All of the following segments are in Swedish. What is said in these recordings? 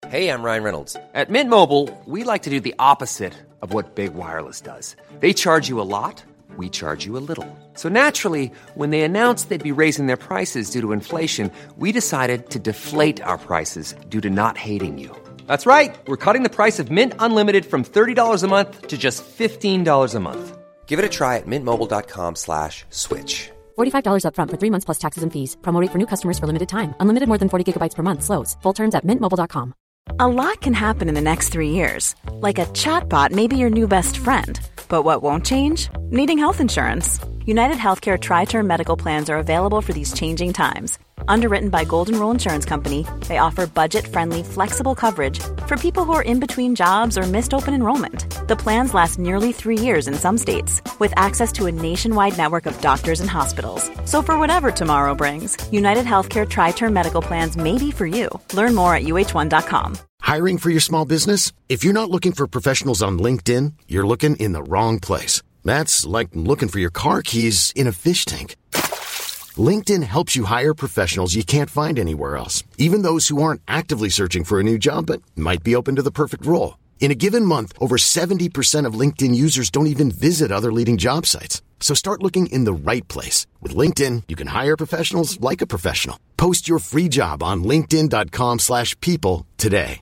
Hey, I'm Ryan Reynolds. At Mint Mobile, we like to do the opposite of what Big Wireless does. They charge you a lot, we charge you a little. So naturally, when they announced they'd be raising their prices due to inflation, we decided to deflate our prices due to not hating you. That's right. We're cutting the price of Mint Unlimited from $30 a month to just $15 a month. Give it a try at mintmobile.com/switch. $45 up front for 3 months plus taxes and fees. Promo rate for new customers for limited time. Unlimited more than 40 gigabytes per month slows. Full terms at mintmobile.com. A lot can happen in the next 3 years. Like a chatbot may be your new best friend. But what won't change? Needing health insurance. United Healthcare Tri-Term Medical Plans are available for these changing times. Underwritten by Golden Rule Insurance Company, they offer budget-friendly, flexible coverage for people who are in between jobs or missed open enrollment. The plans last nearly 3 years in some states, with access to a nationwide network of doctors and hospitals. So for whatever tomorrow brings, United Healthcare Tri-Term Medical Plans may be for you. Learn more at uh1.com. Hiring for your small business? If you're not looking for professionals on LinkedIn, you're looking in the wrong place. That's like looking for your car keys in a fish tank. LinkedIn helps you hire professionals you can't find anywhere else, even those who aren't actively searching for a new job but might be open to the perfect role. In a given month, over 70% of LinkedIn users don't even visit other leading job sites. So start looking in the right place. With LinkedIn, you can hire professionals like a professional. Post your free job on linkedin.com/people today.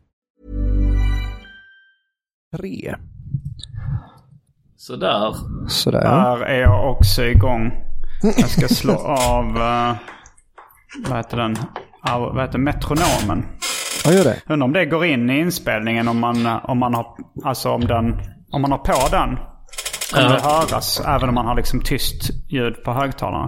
3. Sådär. Där är jag också igång. Jag ska slå av vad heter metronomen. Ja, gör det. Undrar om det går in i inspelningen om man har på den. Kommer det höras även om man har liksom tyst ljud på högtalarna?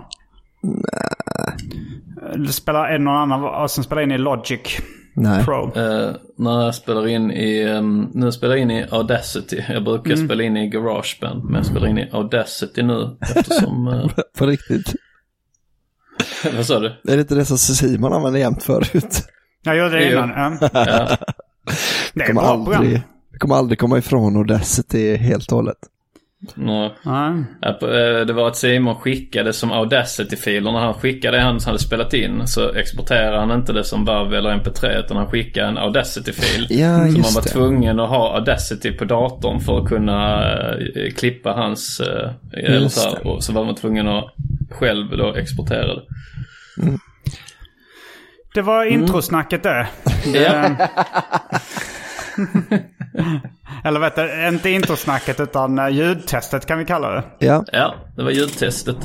Nej. Är det någon annan som spelar in i Logic? Nej. Pro? När jag spelar in nu spelar jag in i Audacity. Jag brukar spela in i GarageBand, men jag spelar in i Audacity nu eftersom... På riktigt? Vad sa du? Är det inte det som Simon använde jämt förut? Jag gjorde det innan. Ja. Det är bra program. Vi kommer aldrig komma ifrån Audacity helt och hållet. No. Det var att Simon skickade som Audacity-filer. När han skickade det han hade spelat in, så exporterade han inte det som WAV eller MP3, utan han skickade en Audacity-fil. Ja, så man var det. Tvungen att ha Audacity på datorn för att kunna klippa hans och så var man tvungen att själv då exportera det. Det var introsnacket det. Eller vet du, inte introsnacket utan ljudtestet kan vi kalla det. Ja, det var ljudtestet.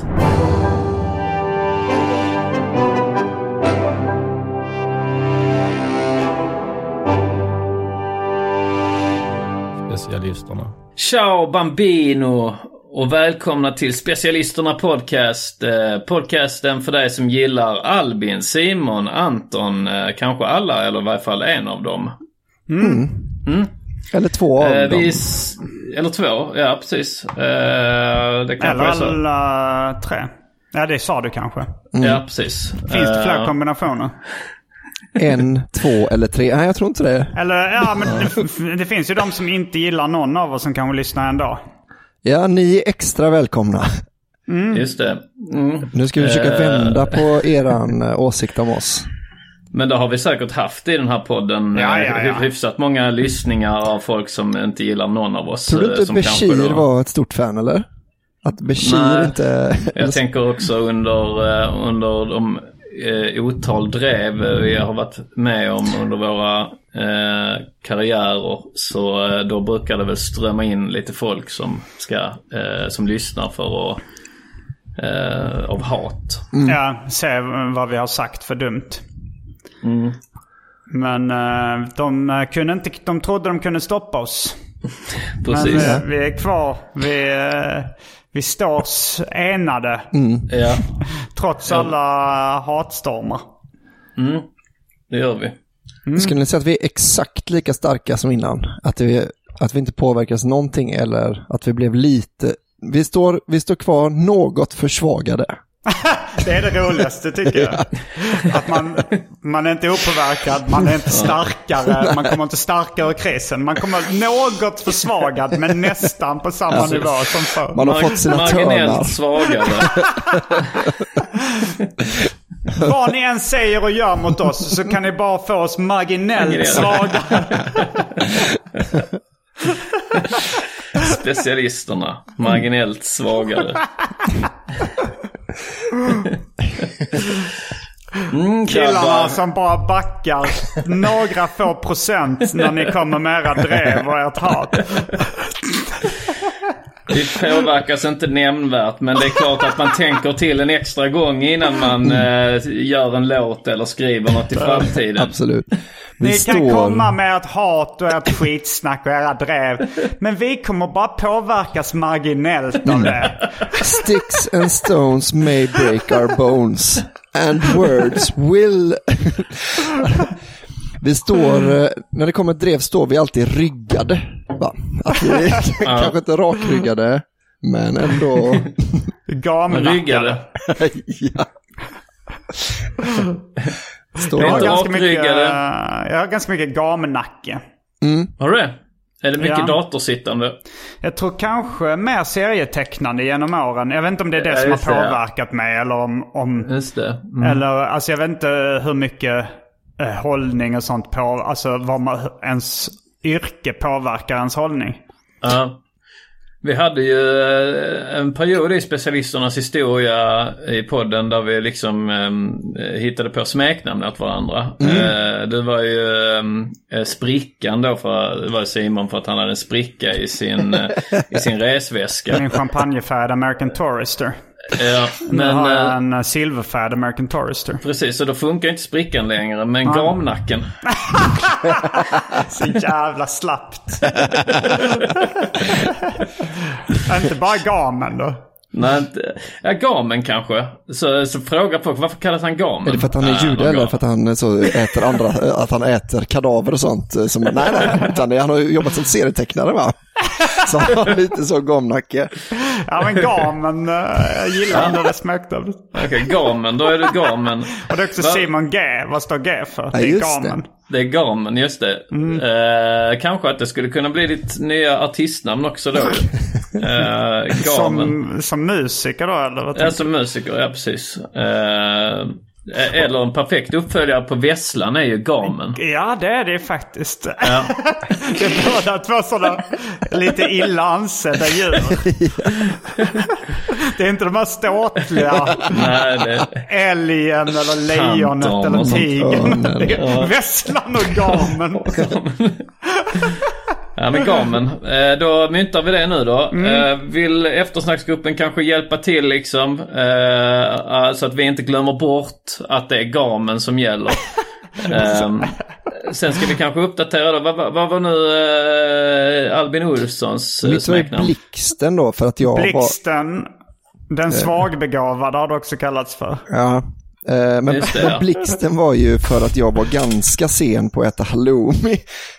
Specialisterna. Ciao Bambino och välkomna till Specialisterna podcast. Podcasten för dig som gillar Albin, Simon, Anton, kanske alla eller i varje fall en av dem. Eller 2 av dem. Eller 2, ja precis. Det eller alla 3. Ja, det sa du kanske. Ja, precis. Finns det fler kombinationer? 1, 2 eller 3. Nej, jag tror inte det. Eller, ja, men det finns ju de som inte gillar någon av oss som kan lyssna en dag. Ja, ni är extra välkomna. Just det. Nu ska vi försöka vända på eran åsikt om oss. Men det har vi säkert haft i den här podden. Hyfsat många lyssningar av folk som inte gillar någon av oss. Tror du inte som Bashir var ett stort fan, eller? Att Bashir inte... Jag tänker också under de otal drev vi har varit med om under våra karriärer, så då brukar det väl strömma in lite folk som lyssnar för att av hat. Ja, se vad vi har sagt för dumt. Men de trodde de kunde stoppa oss. Precis. Men vi är kvar. Vi står enade. Trots alla hatstormar. Det gör vi. Skulle ni säga att vi är exakt lika starka som innan? Att vi inte påverkas någonting, eller att vi blev lite... Vi står kvar något försvagade. Det är det roligaste, tycker jag. Att man är inte opåverkad, man är inte starkare, man kommer inte starkare ur krisen. Man kommer något försvagad, men nästan på samma nivå som förr. Man har fått sina marginellt törnar. svagare. Vad ni än säger och gör mot oss så kan ni bara få oss marginellt svaga. Specialisterna, marginellt svagare. Killarna som bara backar några få procent när ni kommer med era drev och ert hat. Vi påverkas inte nämnvärt, men det är klart att man tänker till en extra gång innan man gör en låt eller skriver något i framtiden. Absolut. Ni kan komma med ert hat och ert skitsnack och era drev, men vi kommer bara påverkas marginellt av det. Sticks and stones may break our bones, and words will... Vi står, när det kommer ett drev står vi alltid ryggade. Va? Att vi kanske inte rakryggade, men ändå... Ryggade. Ja. Jag har ganska mycket gamnacke. Har du det? Är det mycket datorsittande? Jag tror kanske mer serietecknande genom åren. Jag vet inte om det är det som har påverkat mig eller om Just det. eller alltså jag vet inte hur mycket hållning och sånt på, alltså vad man, ens yrke påverkar ens hållning. Ja. Vi hade ju en period i specialisternas historia i podden där vi liksom hittade på smeknamn åt varandra. Det var ju sprickan då, för det var Simon för att han hade en spricka i sin resväska. En champagnefärd American Tourister. Ja, men nu har jag en silverfärd American Tourister. Precis, så då funkar inte sprickan längre, men gamnacken. Så jävla slappt. Inte bara gamen då. Nej, gamen kanske. Så frågar folk, varför kallas han gamen? Är det för att han är jude eller för att han så äter andra, att han äter kadaver och sånt? Som, nej, utan han har jobbat som serietecknare, va? Så han har lite så gamnacke. Ja, men gamen, jag gillar ändå det smäkta. Okej, gamen, då är det gamen. Och det är också Simon G. Vad står G för? Ja, det är gamen. Det är gamen, just det. Kanske att det skulle kunna bli ditt nya artistnamn också då. Gamen. Som musiker då, eller vad? Ja, som musiker, ja precis. Eller en perfekt uppföljare på Vesslan är ju gamen. Ja, det är det faktiskt. Ja. Det är båda två sådana lite illa ansedda djur. Det är inte de här ståtliga. Nej, älgen eller lejonet eller tigern. Vesslan och gamen. Ja, men gamen. Då myntar vi det nu då. Vill eftersnacksgruppen kanske hjälpa till liksom, så att vi inte glömmer bort att det är gamen som gäller. Sen ska vi kanske uppdatera då. Vad var nu Albin Olssons smeknamn? Mitt var Blixten då, för att jag Blixten, den svagbegåvade har det också kallats för. Ja. Men Blixten var ju för att jag var ganska sen på att äta halloumi.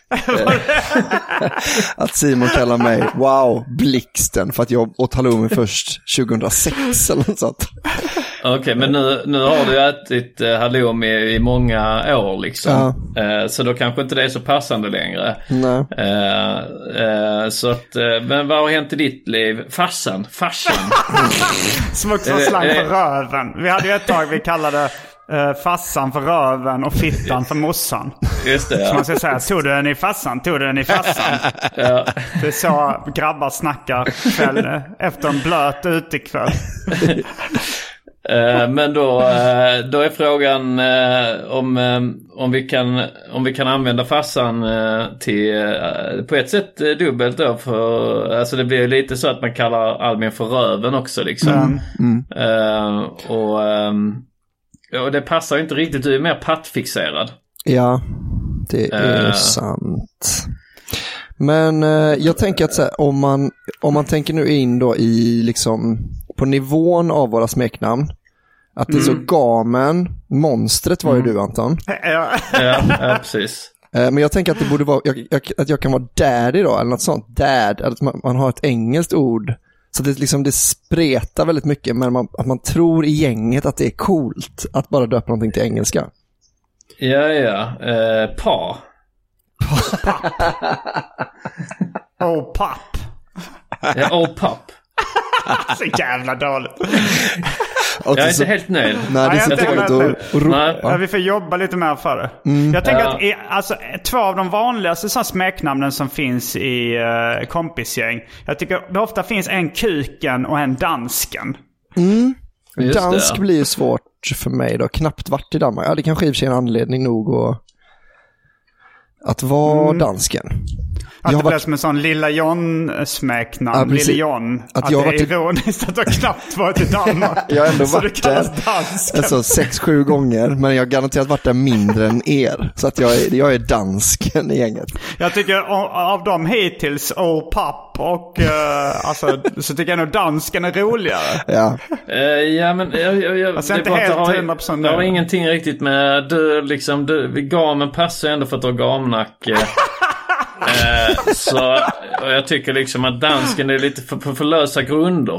Att Simon kallar mig Blixten för att jag åt halloumi först 2006 eller något sånt. Okej, men nu har du ätit halloumi i många år liksom. Ja. Så då kanske inte det är så passande längre. Nej. Så att, men vad har hänt i ditt liv? Farsan. Som också var slang för röven. Vi hade ju ett tag vi kallade fassan för röven och fittan för mossan. Just det, ja. Så man ska säga, tog du den i fassan? Ja. Det är så grabbar snackar kväll efter en blöt utekväll. Men då är frågan om vi kan använda fassan till på ett sätt dubbelt då, för alltså det blir ju lite så att man kallar Albin för röven också liksom. Och det passar ju inte riktigt, du är mer pattfixerad. Ja, det är sant. Men jag tänker att så här, om man tänker nu in då i liksom på nivån av våra smeknamn, att det är så gamen, monstret var ju du, Anton. Ja, precis. Men jag tänker att det borde vara att jag kan vara daddy då, eller något sånt. Dad, att man har ett engelskt ord. Så det liksom, det spretar väldigt mycket, men att man tror i gänget att det är coolt att bara döpa någonting till engelska. Pa. Oh, papp. Ja, oh, papp. Så jävla dåligt. Jag är inte helt nöjd. Nej, det är så dåligt att ropa. Ja, vi får jobba lite mer för det. Jag tänker att alltså, 2 av de vanligaste sådana smeknamnen som finns i kompisgäng. Jag tycker det ofta finns en Kuken och en Dansken. Dansk blir ju svårt för mig då. Knappt varit i Danmark. Ja, det kanske i och för sig är en anledning nog att vara dansken. Att det blir som en sån Lilla John-smeknamn. Ja, Lille John. Att det är ironiskt att du knappt varit i Danmark. Jag har ändå så varit du kallas dansken. Alltså 6-7 gånger. Men jag har garanterat varit där mindre än er. Så att jag är dansken i gänget. Jag tycker av dem hittills, Old Pop och alltså, så tycker jag nog dansken är roligare. Ja. Ja, men jag alltså, inte helt 100%. Det har ingenting riktigt med gamen passar ändå för att ha gamnacke. Så och jag tycker liksom att dansken är lite för lösa grunder.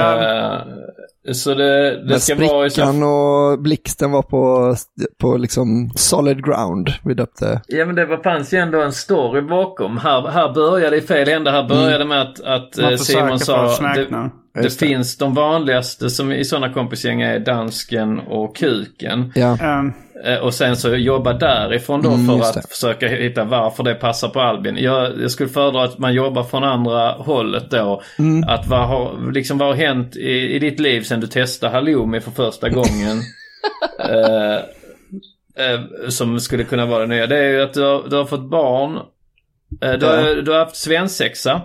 Så det ska vara i sprickan och blixten var på liksom solid ground. Vi döpte. Ja, men det fanns ju ändå en story bakom. Här började i fel ända. Här började med att Simon sa det finns de vanligaste som i sådana kompisgäng är dansken och kuken. Ja. Och sen så jobba därifrån då för att försöka hitta varför det passar på Albin. Jag skulle föredra att man jobbar från andra hållet då. Att vad har hänt i ditt liv sen du testade halloumi för första gången? Som skulle kunna vara det nya. Det är ju att du har fått barn. Du har haft svensexa.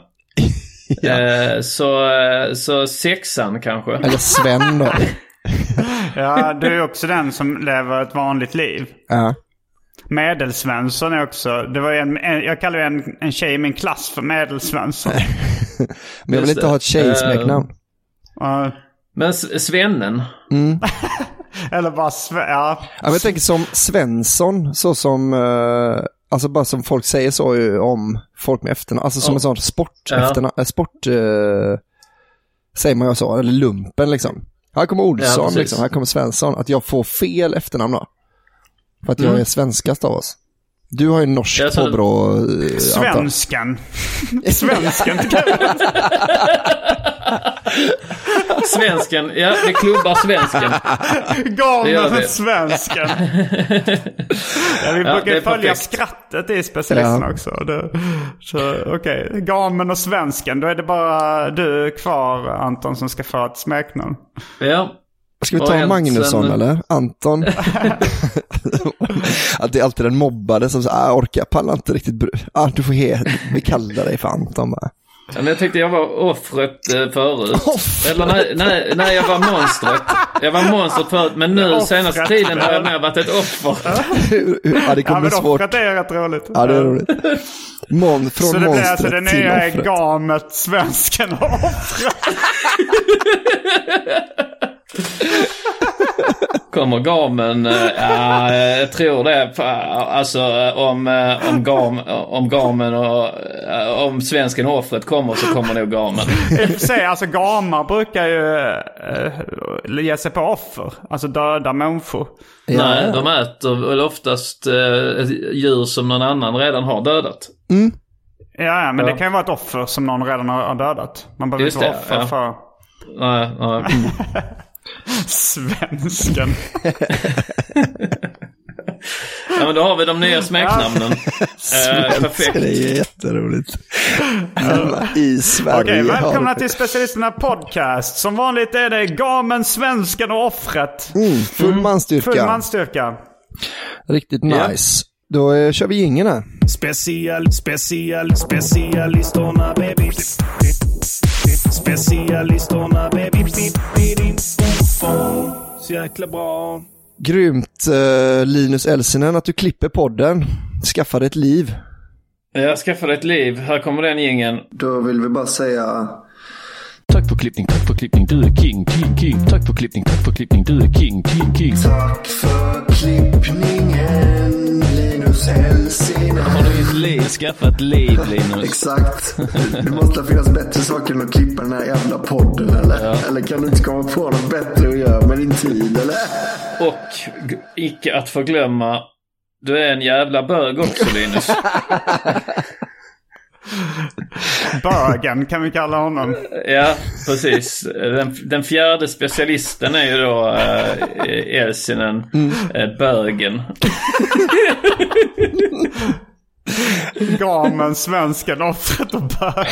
Så sexan kanske. Eller Sven då. Ja, du är också den som lever ett vanligt liv. Ja. Medelsvensson är också. Det var jag kallar ju en tjej i min klass för Medelsvensson. Men jag vill inte ha ett tjejsmeknamn. Men Svennen. Eller bara ja, men jag tänker som Svensson, så som alltså bara som folk säger så om folk med efternamn, alltså som en sån sport säger man ju så, eller lumpen liksom. Här kommer Olsson liksom, här kommer Svensson, att jag får fel efternamn då. För att jag är svenskast av oss. Du har ju norsk påbrå. Svensken. Svensken. Svensken, ja, vi klubbar svensken. Gamen svensken. Vi brukar följa skrattet i specialisten också. Okej, Gamen och svensken. Då är det bara du kvar, Anton, som ska få ett smeknamn. Ja. Ska vi ta Magnusson eller? Anton? Att det är alltid den mobbade som säger, pallar inte riktigt. Du får vi kallar dig för Anton bara. Ja, men jag tyckte jag var offret förut. Eller nej, jag var monstret. Jag var monstret förut, men nu senaste tiden har jag med varit ett offer. Ja, det kommer bli svårt. Offret är rätt roligt. Ja, det är roligt. Från så det blir alltså det nya är gamet, svensken och offret. Kommer gamen, jag tror det, alltså om gamen och om svensken och offret kommer så kommer nog gamen. Alltså gamar brukar ju ge sig på offer, alltså döda människor. Nej, de äter oftast djur som någon annan redan har dödat. Ja, men det kan ju vara ett offer som någon redan har dödat. Man behöver inte vara offer för... Nej. Svensken. Ja, men då har vi de nya smeknamnen. Perfekt. Det är jätteroligt. I Sverige. Okej, välkomna till Specialisterna Podcast. Som vanligt är det gamen, svensken och offret. Full manstyrka. Riktigt nice. Då kör vi ingen här. Specialisterna baby. Specialisterna baby. Så jäkla bra. Grymt, Linus Elsinen, att du klipper podden. Skaffade ett liv. Jag skaffade ett liv. Här kommer den gängen. Då vill vi bara säga... Tack för klippning, du är king. Tack för klippning, du är king. Tack för klippningen, Linus Elsinen. Har du skaffat liv, Linus? Exakt. Det måste finnas bättre saker än att klippa den här jävla podden, eller? Ja. Eller kan du inte komma på något bättre att göra med din tid, eller? Och icke att förglömma, du är en jävla bög också, Linus. Bögen kan vi kalla honom. Ja, precis. Den fjärde specialisten är ju då Elsinen, bögen. Gamen, svensken, offret och bög.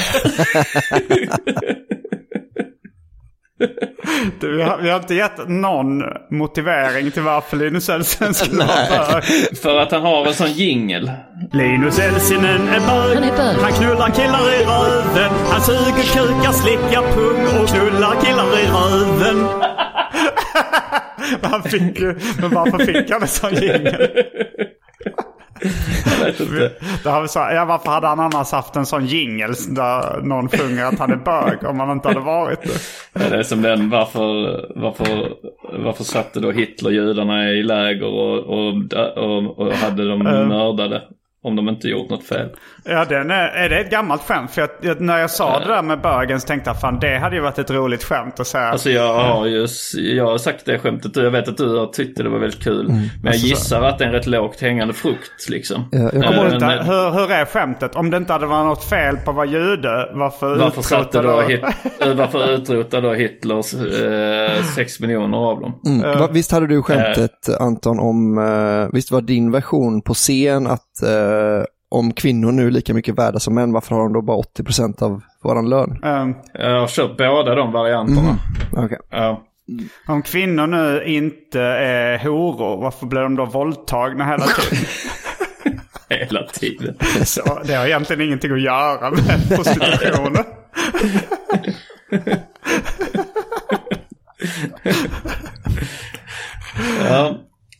Vi har inte gett någon motivering till varför Linus Elsinen skulle vara bög. För att han har en sån jingle. Linus Elsinen är bög. Han knullar killar i röven. Han suger kukar, slickar pung och knullar killar i röven. Men varför fick han en sån jingle? Jag vet inte. Varför hade han annars haft en sån jingle där någon sjunger att han är bög om han inte hade varit det? Det är som den, varför satte då Hitler judarna i läger och hade dem mördade om de inte gjort något fel? Ja, är det ett gammalt skämt? För när jag sa det där med bögen så tänkte jag, fan, det hade ju varit ett roligt skämt att säga. Alltså jag har sagt det skämtet och jag vet att du har tyckt det var väldigt kul. Men jag gissar att det är en rätt lågt hängande frukt liksom. Jag kommer inte, hur är skämtet? Om det inte hade varit något fel på vad jude, varför utrotade då Hitlers 6 miljoner av dem? Visst hade du skämtet, Anton, om visst var din version på scen att om kvinnor nu är lika mycket värda som män, varför har de då bara 80% av våran lön? Jag har köpt båda de varianterna. Okay. Om kvinnor nu inte är horor, varför blir de då våldtagna hela tiden? Hela tiden. Så det har egentligen ingenting att göra med prostitutionen. Ja.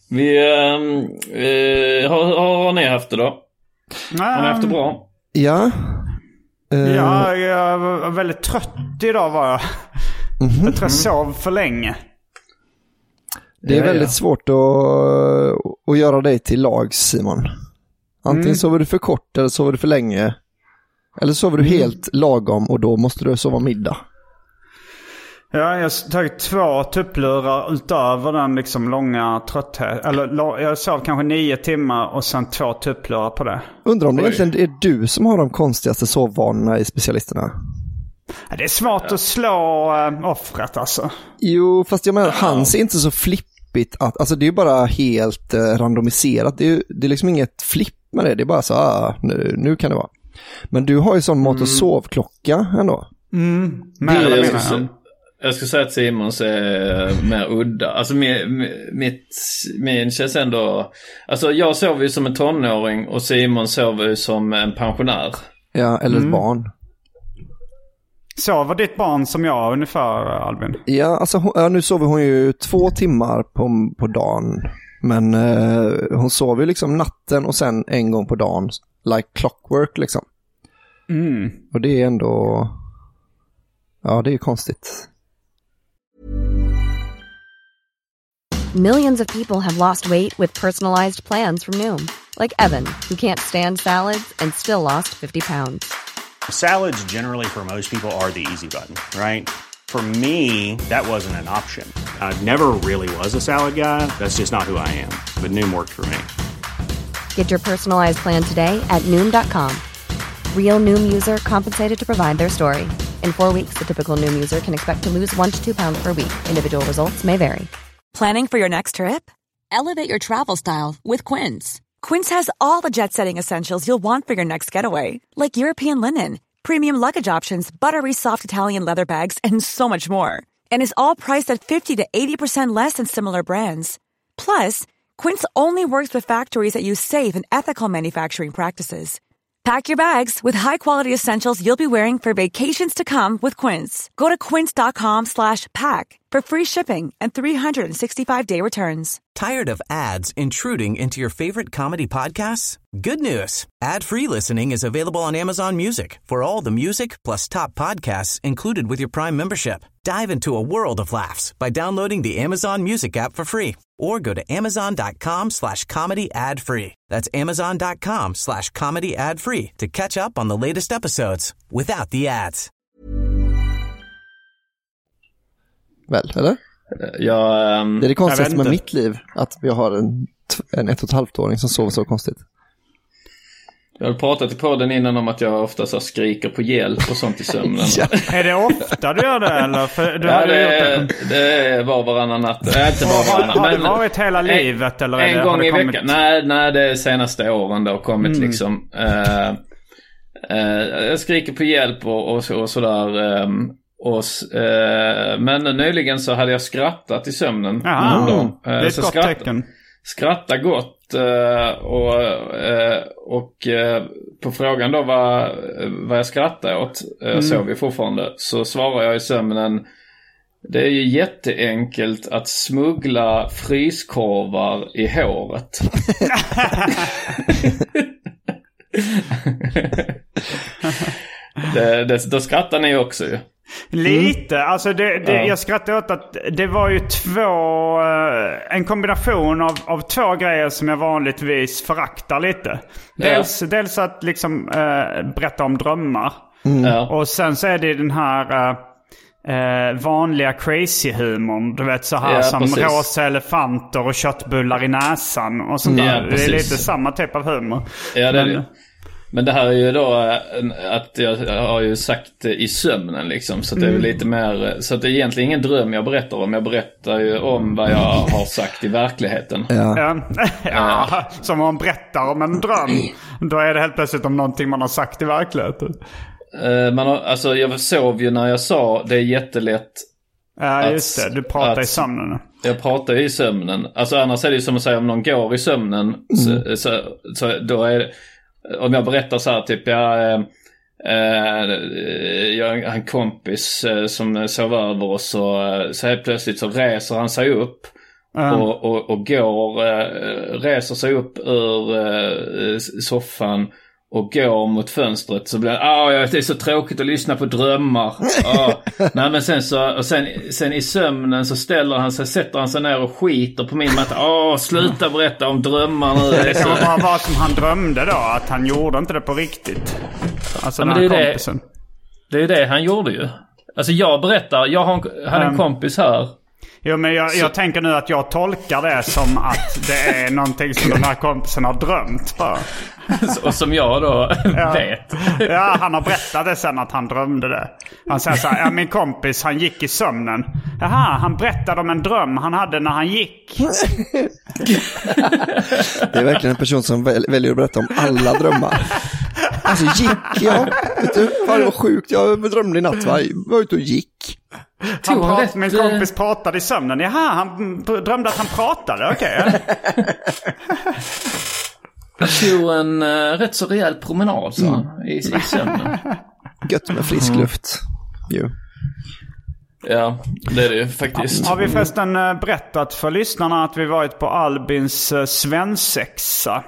Har ni haft det då? Har ni haft det bra? Ja. Jag var väldigt trött idag var jag. Jag tror jag sov för länge. Det är väldigt svårt att göra dig till lag, Simon. Antingen sover du för kort eller sover du för länge. Eller sover du helt lagom och då måste du sova middag. Ja, jag har tagit 2 tupplurar utöver den liksom långa trötthet. Eller jag sov kanske 9 timmar och sen 2 tupplurar på det. Undrar om det egentligen är du som har de konstigaste sovvanorna i specialisterna. Ja, det är svårt att slå offret alltså. Jo, fast jag menar, hans är inte så flippigt. Alltså det är bara helt randomiserat. Det är liksom inget flipp med det. Det är bara så, nu kan det vara. Men du har ju sån mat- och sovklocka ändå. Jag ska säga att Simons är mer udda. Alltså min känns ändå... Alltså jag sover ju som en tonåring och Simon sover ju som en pensionär. Ja, eller ett barn. Sover ditt barn som jag ungefär, Albin? Ja, alltså nu sover hon ju 2 timmar på dagen. Men hon sover ju liksom natten och sen en gång på dagen. Like clockwork liksom. Och det är ändå... Ja, det är ju konstigt. Millions of people have lost weight with personalized plans from Noom. Like Evan, who can't stand salads and still lost 50 pounds. Salads generally for most people are the easy button, right? For me, that wasn't an option. I never really was a salad guy. That's just not who I am. But Noom worked for me. Get your personalized plan today at Noom.com. Real Noom user compensated to provide their story. In 4 weeks, the typical Noom user can expect to lose 1 to 2 pounds per week. Individual results may vary. Planning for your next trip? Elevate your travel style with Quince. Quince has all the jet-setting essentials you'll want for your next getaway, like European linen, premium luggage options, buttery soft Italian leather bags, and so much more. And is all priced at 50 to 80% less than similar brands. Plus, Quince only works with factories that use safe and ethical manufacturing practices. Pack your bags with high-quality essentials you'll be wearing for vacations to come with Quince. Go to quince.com/pack for free shipping and 365-day returns. Tired of ads intruding into your favorite comedy podcasts? Good news. Ad-free listening is available on Amazon Music for all the music plus top podcasts included with your Prime membership. Dive into a world of laughs by downloading the Amazon Music app for free or go to amazon.com/comedy ad-free. That's amazon.com/comedy ad-free to catch up on the latest episodes without the ads. Väl, eller? Det är det konstigaste med mitt liv, att vi har en 1,5-åring som sover så konstigt. Jag har pratat i podden innan om att jag ofta så skriker på hjälp och sånt i sömnen. Ja. Är det ofta du gör det eller? För du det var varannan natt. Inte var varannan. Har det varit hela livet eller en gång i veckan? Nej, det är senaste åren det har kommit liksom. Jag skriker på hjälp och sådär. Men nyligen så hade jag skrattat i sömnen. Det är ett gott tecken. Skratta gott och på frågan då vad jag skrattar åt, sov vi fortfarande, så svarar jag i sömnen: det är ju jätteenkelt att smuggla fryskorvar i håret. Då skrattar ni också ju. Lite, alltså jag skrattar åt att det var ju en kombination av två grejer som jag vanligtvis föraktar lite. Dels att liksom berätta om drömmar. Och sen så är det den här vanliga crazy-humorn. Du vet så här som precis. Rosa elefanter och köttbullar i näsan och sånt där. Det är lite samma typ av humor. Ja, det är det. Men det här är ju då att jag har ju sagt i sömnen liksom, så att det är lite mer, så att det är egentligen ingen dröm jag berättar om. Jag berättar ju om vad jag har sagt i verkligheten. Ja, som man berättar om en dröm. Då är det helt plötsligt om någonting man har sagt i verkligheten. Alltså jag sov ju när jag sa det är jättelätt. Ja, just det. Du pratar i sömnen. Jag pratar i sömnen. Alltså annars är det ju som att säga om någon går i sömnen. Så då är det, om jag berättar så här typ jag har en kompis som sov över oss, så helt plötsligt så reser han sig upp och reser sig upp ur soffan och går mot fönstret, så blir det är så tråkigt att lyssna på drömmar. Nej, men sen i sömnen så sätter han sig ner och skiter på min matta. Sluta berätta om drömmar nu. Det kan bara vara som han drömde då, att han gjorde inte det på riktigt. Alltså den här kompisen. Det är det han gjorde ju. Alltså jag berättar, jag hade en kompis här. Jo, men jag tänker nu att jag tolkar det som att det är någonting som den här kompisen har drömt bara. Och som jag då vet. Ja, han har berättat det sen att han drömde det. Han säger så här: min kompis, han gick i sömnen. Jaha, han berättade om en dröm han hade när han gick. Det är verkligen en person som väljer att berätta om alla drömmar. Alltså gick jag? Vet du, det var sjukt. Jag drömde i natt, var ute och gick. Min kompis pratade i sömnen. Jaha, han drömde att han pratade. Okej. Jag tog en rätt så rejäl promenad i sömnen. Gött med frisk luft. Jo. Ja, det är det faktiskt. Har vi förresten berättat för lyssnarna att vi varit på Albins svensexa?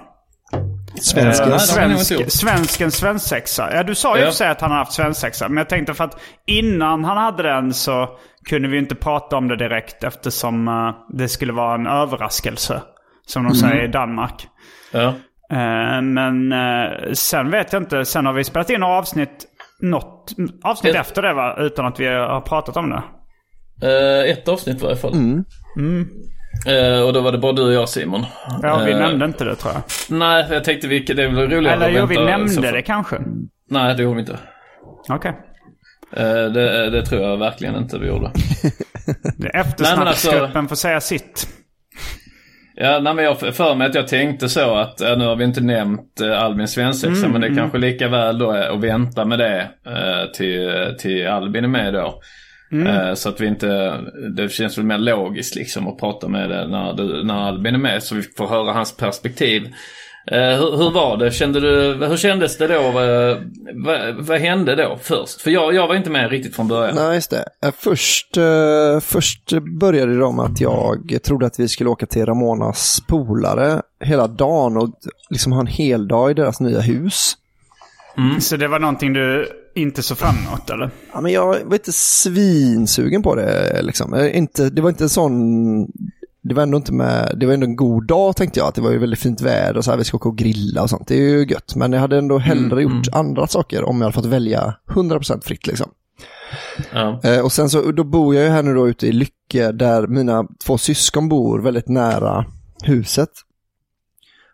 Svensken svensexa. Ja, du sa ju att han har haft svensexa, men jag tänkte för att innan han hade den så kunde vi inte prata om det direkt, eftersom det skulle vara en överraskelse, som de säger i Danmark. Ja. Men sen vet jag inte. Sen har vi spelat in avsnitt efter det, va? Utan att vi har pratat om det. Ett avsnitt i varje fall. Och då var det bara du och jag, Simon. Ja, vi nämnde inte det, tror jag. Nej, jag tänkte det är väl roligare. Eller vi nämnde det kanske. Nej, det gjorde vi inte. Okej. Det tror jag verkligen inte vi gjorde. Eftersnacksgruppen får säga sitt. Ja, men jag för mig att jag tänkte så att nu har vi inte nämnt Albin svensexa, men det är kanske lika väl då att vänta med det till Albin är med då. Så att vi inte, det känns väl mer logiskt liksom att prata med det när Albin är med, så vi får höra hans perspektiv. Hur var det? Hur kändes det då? Vad hände då först? För jag var inte med riktigt från början. Nej, just det. Först började det med att jag trodde att vi skulle åka till Ramonas polare hela dagen och liksom ha en hel dag i deras nya hus. Så det var någonting du inte så fram emot, eller? Ja, men jag var inte svinsugen på det liksom. Det var inte en sån... Det var ändå en god dag, tänkte jag. Att det var ju väldigt fint väder och så här, vi ska åka och grilla och sånt. Det är ju gött. Men jag hade ändå hellre gjort andra saker om jag hade fått välja 100% fritt liksom. Ja. Och sen så, då bor jag ju här nu då ute i Lycke, där mina 2 syskon bor väldigt nära huset.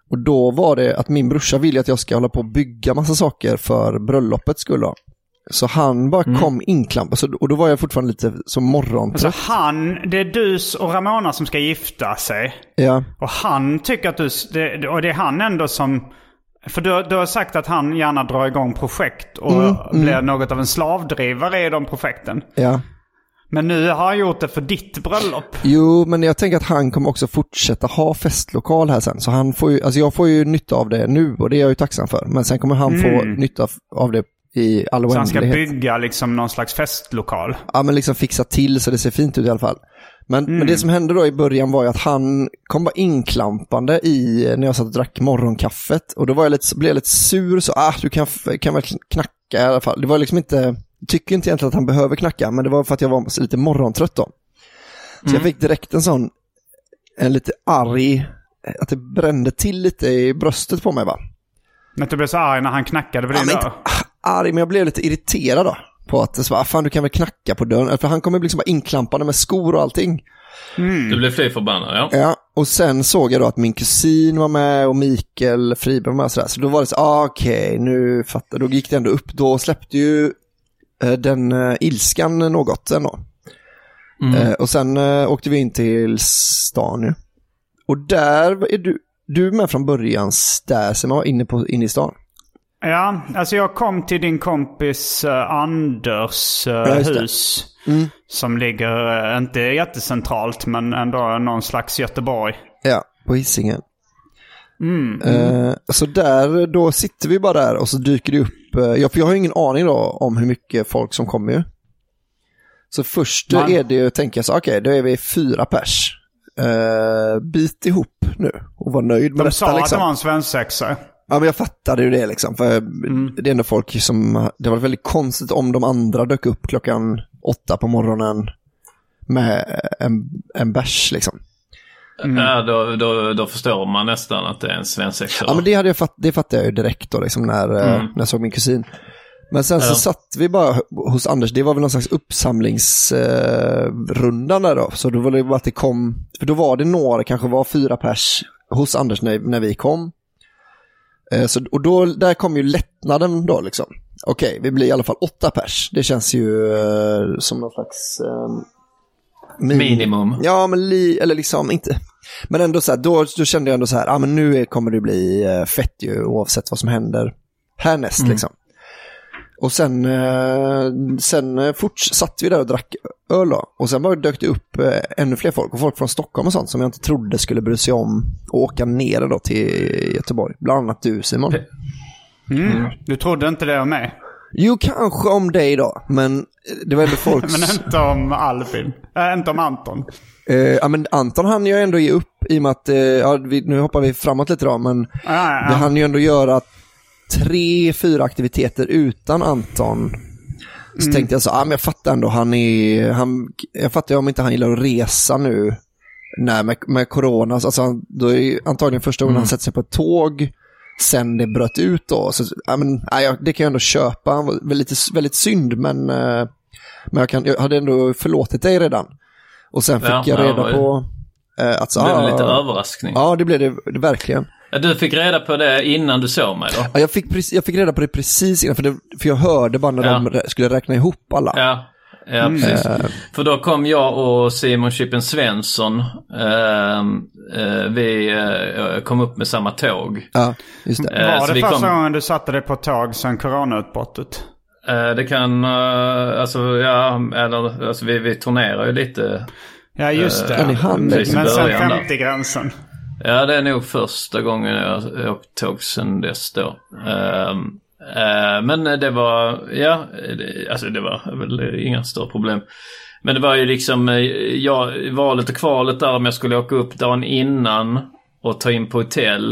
Och då var det att min brorsa ville att jag ska hålla på och bygga massa saker för bröllopet skulle ha. Så han bara kom inklampad. Och då var jag fortfarande lite som morgontrött. Så det är du och Ramona som ska gifta sig. Ja. Och han tycker att och det är han ändå som... För du har sagt att han gärna drar igång projekt och blir något av en slavdrivare i de projekten. Ja. Men nu har han gjort det för ditt bröllop. Jo, men jag tänker att han kommer också fortsätta ha festlokal här sen. Så han får ju, alltså jag får ju nytta av det nu och det är jag ju tacksam för. Men sen kommer han få nytta av det i all oändlighet. Så han ska bygga liksom någon slags festlokal. Ja, men liksom fixa till så det ser fint ut i alla fall. Men det som hände då i början var ju att han kom bara inklampande när jag satt och drack morgonkaffet. Och då var blev jag lite sur så du kan väl knacka i alla fall. Det var liksom inte, jag tycker inte egentligen att han behöver knacka, men det var för att jag var lite morgontrött då. Så jag fick direkt en lite arg, att det brände till lite i bröstet på mig va. Men du blev så arg när han knackade på din dörr? Arg, men jag blev lite irriterad då. På att det så fan du kan väl knacka på dörren. För han kommer liksom bara inklampande med skor och allting. Du blev fly förbannad, ja. Ja, och sen såg jag då att min kusin var med och Mikael Friberg var med och sådär. Så då var det så, okej, nu fattar. Då gick det ändå upp. Då släppte ju den ilskan något ändå. Och sen åkte vi in till stan nu. Och där är du med från början där som var inne i stan. Ja, alltså jag kom till din kompis Anders hus. Som ligger inte jättecentralt men ändå någon slags Göteborg. Ja, på Hisingen. Så då sitter vi bara där och så dyker det upp. För jag har ingen aning då om hur mycket folk som kommer ju. Så först är det ju, tänker jag så, okej, då är vi 4 pers. Bit ihop nu och var nöjd med detta. De sa liksom. att det var en svensexa. Ja, men jag fattade ju det liksom. För det är ändå folk som... Det var väldigt konstigt om de andra dök upp klockan 8 på morgonen med en bärs liksom. Ja, då förstår man nästan att det är en svensexa. Ja, men det fattade jag ju direkt då liksom när jag såg min kusin. Men sen så satt vi bara hos Anders. Det var väl någon slags uppsamlingsrunda där då. Så då var det bara att det kom... För då var det kanske var 4 pers hos Anders när vi kom. Och där kom ju lättnaden då liksom. Okej, vi blir i alla fall 8 pers. Det känns ju som någon slags minimum. Ja, men eller liksom inte. Men ändå så här, då kände jag ändå så här, men nu kommer det bli fett ju oavsett vad som händer härnäst liksom. Och sen satt vi där och drack öl då. Och sen bara dök det upp ännu fler folk. Och folk från Stockholm och sånt som jag inte trodde skulle bry sig om att åka ner då till Göteborg. Bland annat du, Simon. Du trodde inte det om mig? Jo, kanske om dig då. Men det var ändå folk... Men inte om Albin. Inte om Anton. Ja, men Anton hann ju ändå ge upp i och med att... nu hoppar vi framåt lite då. Men det hann ju ändå göra 3-4 aktiviteter utan Anton. Så tänkte jag så, men jag fattar ändå, jag fattar om inte han gillar att resa nu med corona. Alltså, då är antagligen första gången han sätter sig på ett tåg sen det bröt ut då. Så, det kan jag ändå köpa. Han var väldigt synd, men jag hade ändå förlåtit dig redan. Och sen fick jag reda på att det blev lite överraskning. Ja, det blev det verkligen. Du fick reda på det innan du såg mig då? Ja, jag fick reda på det precis innan, för jag hörde bara när de skulle räkna ihop alla. Ja, precis. För då kom jag och Simon Chippen Svensson, vi kom upp med samma tåg. Ja, just det. Var det första gången du satte dig på tåg sen coronautbrottet? Det kan, vi turnerar ju lite. Ja, just det. Men sen 50-gränsen. Ja, det är nog första gången jag åkt tåg sen dess då. Men det var, det var väl inga större problem. Men det var ju liksom, valet och kvalet där om jag skulle åka upp dagen innan och ta in på hotell.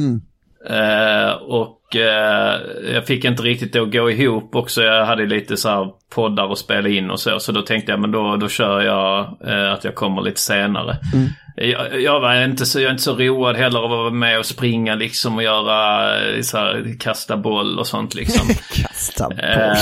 Jag fick inte riktigt att gå ihop också. Jag hade lite så här poddar och spela in och så då tänkte jag, men då kör jag att jag kommer lite senare. Jag är inte så road heller av att vara med och springa liksom och göra så här, kasta boll och sånt liksom. Kasta boll.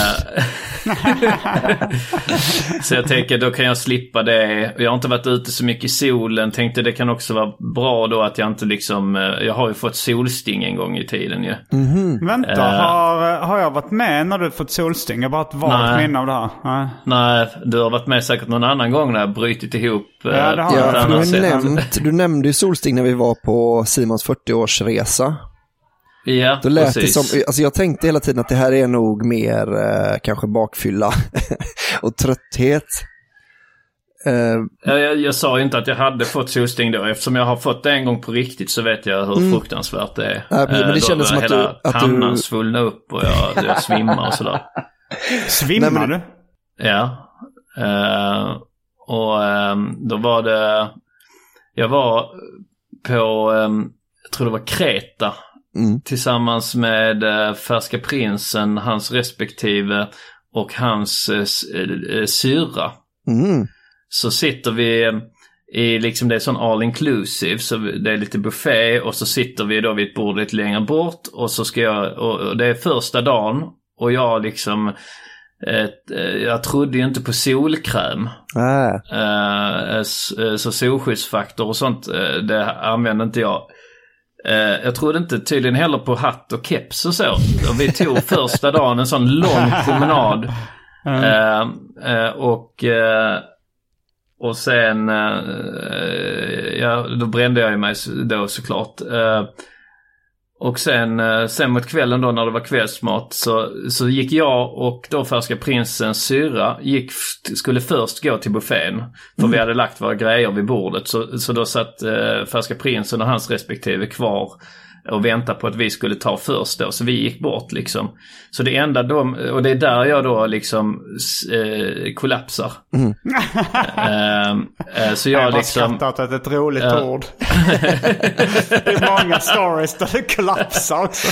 Så jag tänker då kan jag slippa det. Jag har inte varit ute så mycket i solen. Tänkte det kan också vara bra då att jag inte liksom, jag har ju fått solsting en gång i tiden ju. Vänta, har jag varit med när du fått solsting? Jag har bara ett vagt minne av det här. Nej, du har varit med säkert någon annan gång när jag brutit ihop. Ja, det har jag. Du nämnde ju solsting när vi var på Simons 40-årsresa. Ja, då lät precis. det som, alltså jag tänkte hela tiden att det här är nog mer kanske bakfylla och trötthet. Jag sa ju inte att jag hade fått solsting då. Eftersom jag har fått det en gång på riktigt så vet jag hur fruktansvärt det är. Men det kändes som hela pannan svullnade upp och jag svimmar och sådär. Svimmar du? Ja. Och då var det... Jag var på, jag tror det var Kreta. Tillsammans med Färska Prinsen, hans respektive och hans syra. Så sitter vi i liksom, det är sån all inclusive, så det är lite buffet och så sitter vi då vid ett bord lite längre bort och så ska jag, och det är första dagen och jag liksom jag trodde ju inte på solkräm. Så solskyddsfaktor och sånt det använde inte jag. Jag trodde inte tydligen heller på hatt och keps och så. Och vi tog första dagen en sån lång promenad. Och sen då brände jag mig då såklart. Och sen mot kvällen då när det var kvällsmat så gick jag och då Färska Prinsens syra skulle först gå till buffén. För vi hade lagt våra grejer vid bordet. Så då satt Färska Prinsen och hans respektive kvar och väntade på att vi skulle ta först då. Så vi gick bort liksom. Så det enda och det är där jag då liksom kollapsar. Så jag liksom... Jag har skrattat att ett roligt ord. Det är många stories där det kollapsar också.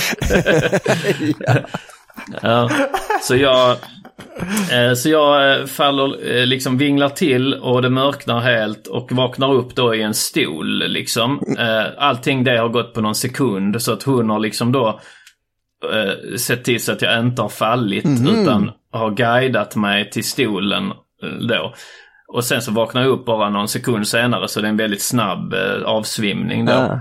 Så jag faller, liksom vinglar till och det mörknar helt och vaknar upp då i en stol liksom. Allting det har gått på någon sekund så att hon har liksom då sett till så att jag inte har fallit utan har guidat mig till stolen då. Och sen så vaknar jag upp bara någon sekund senare så det är en väldigt snabb avsvimning då.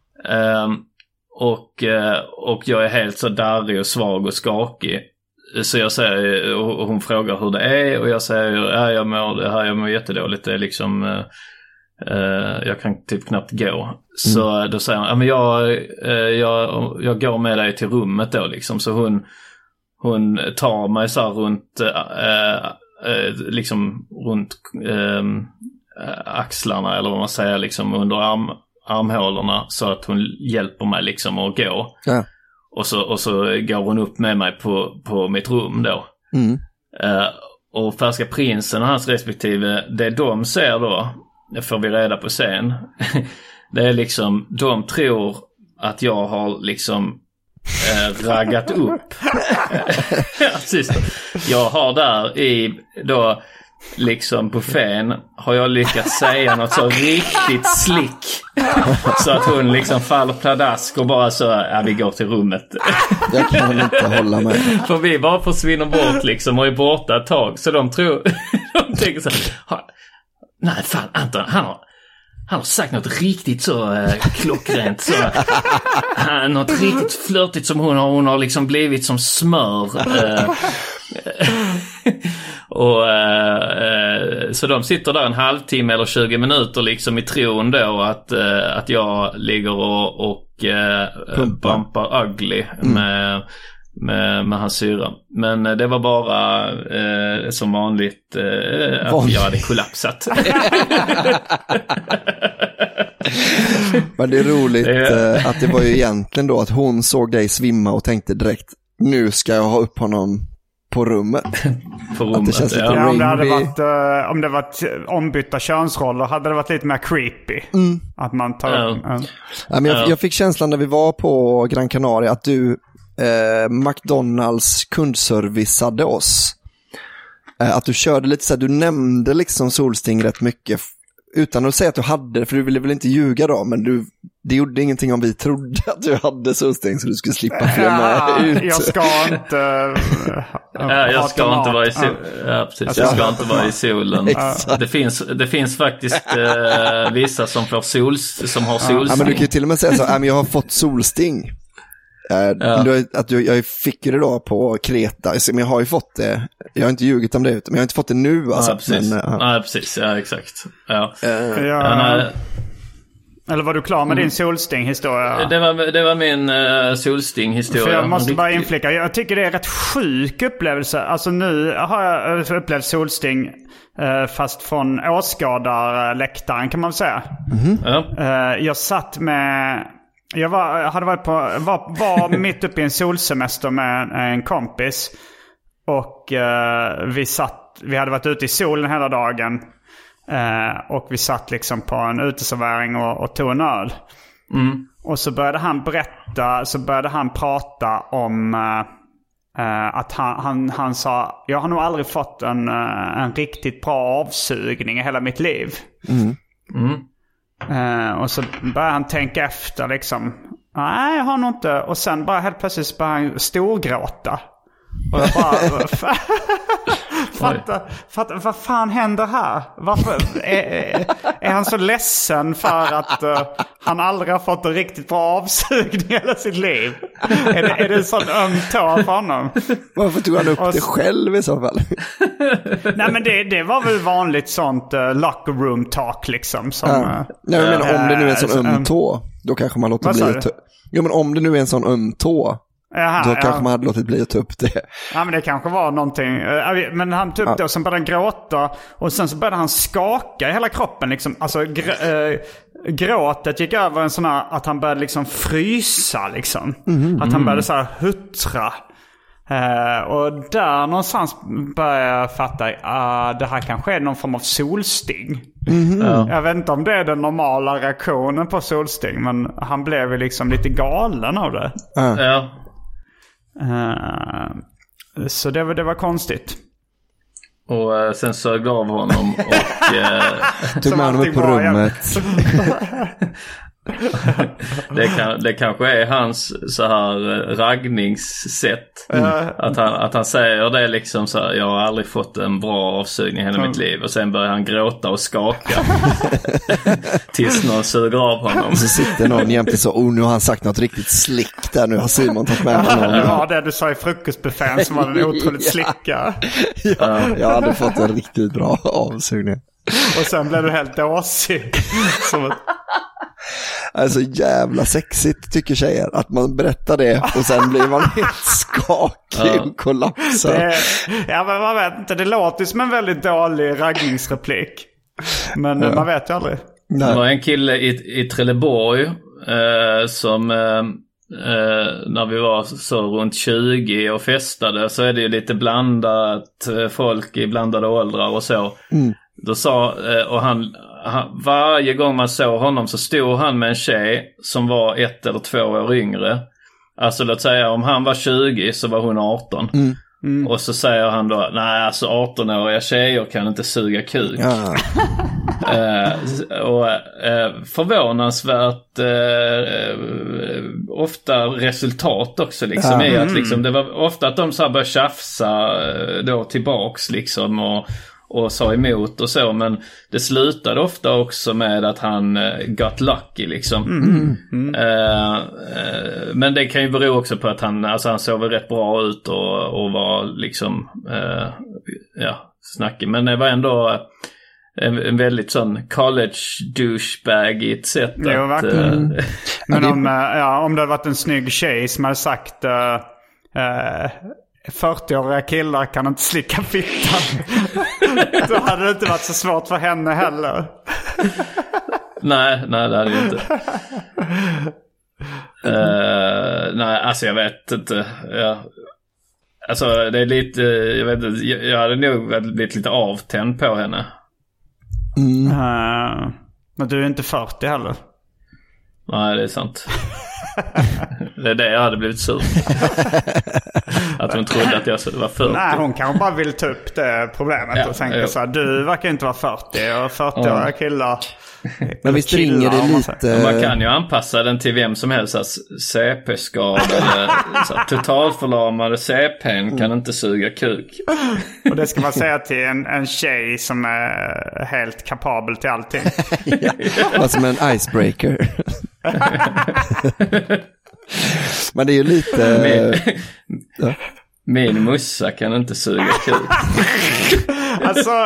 Och jag är helt så darrig och svag och skakig. Så jag säger, och hon frågar hur det är och jag säger, jag mår jättedåligt, det är liksom jag kan typ knappt gå. Så då säger hon, men jag går med dig till rummet då liksom. Så hon tar mig så här runt liksom runt axlarna eller vad man säger liksom under armhålorna så att hon hjälper mig liksom att gå. Ja. Och så går hon upp med mig på mitt rum då. Och Färska Prinsen och hans respektive, det de ser då, det får vi reda på sen. Det är liksom, de tror att jag har liksom raggat upp. Jag har där i då liksom buffén har jag lyckats säga något så riktigt slick så att hon liksom faller pladask och bara så, vi går till rummet. Jag kan inte hålla med. För vi bara försvinner bort liksom och är borta ett tag. Så de tänker så här, nej fan Anton, han har sagt något riktigt så klockrent så något riktigt flörtigt som hon har liksom blivit som smör. Och så de sitter där en halvtimme eller 20 minuter liksom i tron då att jag ligger och bumpar ugly med hans syra. Men det var bara som vanligt att jag hade kollapsat. Men det är roligt att det var ju egentligen då att hon såg dig svimma och tänkte direkt, nu ska jag ha upp honom på rummet. På rummet, det känns lite om det hade varit om det varit ombytta könsroller hade det varit lite mer creepy. Att man tar upp. Ja, men jag fick känslan när vi var på Gran Canaria att du McDonalds kundserviceade oss. Att du körde lite så här, du nämnde liksom solsting rätt mycket utan att säga att du hade, för du ville väl inte ljuga då, men det gjorde ingenting om vi trodde att du hade solsting så du skulle slippa filma ut. Jag ska inte... jag ska inte vara i solen. Ja, precis. Jag ska inte vara i solen. Det finns faktiskt vissa som får som har solsting. Ja, men du kan ju till och med säga så, men jag har fått solsting. Jag fick det då på Kreta, men jag har ju fått det. Jag har inte ljugit om det, men jag har inte fått det nu alltså. Precis. Men, Nej, precis. Ja, exakt. Ja. Eller var du klar med din solsting-historia? Det var min solsting-historia. För jag måste bara inflika. Jag tycker det är rätt sjuk upplevelse. Alltså nu har jag upplevt solsting fast från åskådarläktaren kan man väl säga. Jag satt med... Jag var mitt uppe i en solsemester med en kompis. Och vi hade varit ute i solen hela dagen. Och vi satt liksom på en uteservering och tog en öl. Och så började han prata om att han sa, jag har nog aldrig fått en riktigt bra avsugning i hela mitt liv. Och så började han tänka efter liksom. Nej, jag har nog inte. Och sen bara helt plötsligt började han storgråta. Och jag bara fatta, vad fan händer här? Varför är han så ledsen för att han aldrig har fått en riktigt bra avsugning i hela sitt liv? Är det en sån öm tå för honom? Varför tog han upp det själv i så fall? Nej, men det var väl vanligt sånt locker room talk liksom. Nej, men om det nu är en sån öm tå, då kanske man låter bli att... Jo, men om det nu är en sån öm tå, då kanske man hade låtit bli att ta upp det. Ja, men det kanske var någonting. Men han tog upp det och sen började han gråta. Och sen så började han skaka i hela kroppen liksom. Alltså gråtet gick över en sån här, att han började liksom frysa liksom. Att han började så här huttra. Och där någonstans började jag fatta det här kanske är någon form av solsting. Jag vet inte om det är den normala reaktionen på solsting, men han blev ju liksom lite galen av det. Så det var konstigt. Och sen sög av honom och tog med honom upp på rummet. Det kanske är hans så här raggningssätt. Att han säger det liksom så här, jag har aldrig fått en bra avsugning i hela mitt liv. Och sen börjar han gråta och skaka tills någon suger av honom. Så sitter någon jämte så, nu har han sagt något riktigt slick där, nu har Simon tagit med honom. Ja, det du sa i frukostbuffén som var den otroligt slicka. Jag hade fått en riktigt bra avsugning. Och sen blev du helt dåsig. Alltså jävla sexigt tycker tjejer att man berättar det och sen blir man helt skakig och kollapsar. Men man vet inte, det låter som en väldigt dålig raggningsreplik. Men man vet ju aldrig. Det var en kille i Trelleborg som när vi var så runt 20 och festade, så är det ju lite blandat folk i blandade åldrar och så. Då sa, och han varje gång man såg honom så stod han med en tjej som var 1 eller 2 år yngre. Alltså låt säga om han var 20 så var hon 18. Och så säger han då, nej alltså 18-åriga tjejer kan inte suga kuk. Och förvånansvärt ofta resultat också liksom, är att liksom, det var ofta att de så här började tjafsa då tillbaks liksom och sa emot och så, men det slutade ofta också med att han got lucky liksom. Men det kan ju bero också på att han såg väl rätt bra ut och var liksom snackig, men det var ändå en väldigt sån college douchebag i ett sätt. Jo, verkligen. Men om det hade varit en snygg tjej som hade sagt 40-åriga killar kan inte slicka fittan, då hade det inte varit så svårt för henne heller. Nej, det hade det inte. Nej, alltså jag vet inte. Alltså det är lite, jag vet inte, jag hade nog blivit lite avtänd på henne. Men du är inte 40 heller. Nej, det är sant. Det är det jag hade blivit sur. Att hon trodde att jag skulle vara 40. Nej, hon kanske bara vill ta upp det problemet och tänka så här, du verkar inte vara 40 och 40-åriga killar. Men visst ringer det lite... Man kan ju anpassa den till vem som helst. CP-skadade, totalförlamade CPn kan inte suga kuk. Och det ska man säga till en tjej som är helt kapabel till allting. Ja, som en icebreaker. Men det är ju lite... Min mussa kan inte suga kuk. Alltså...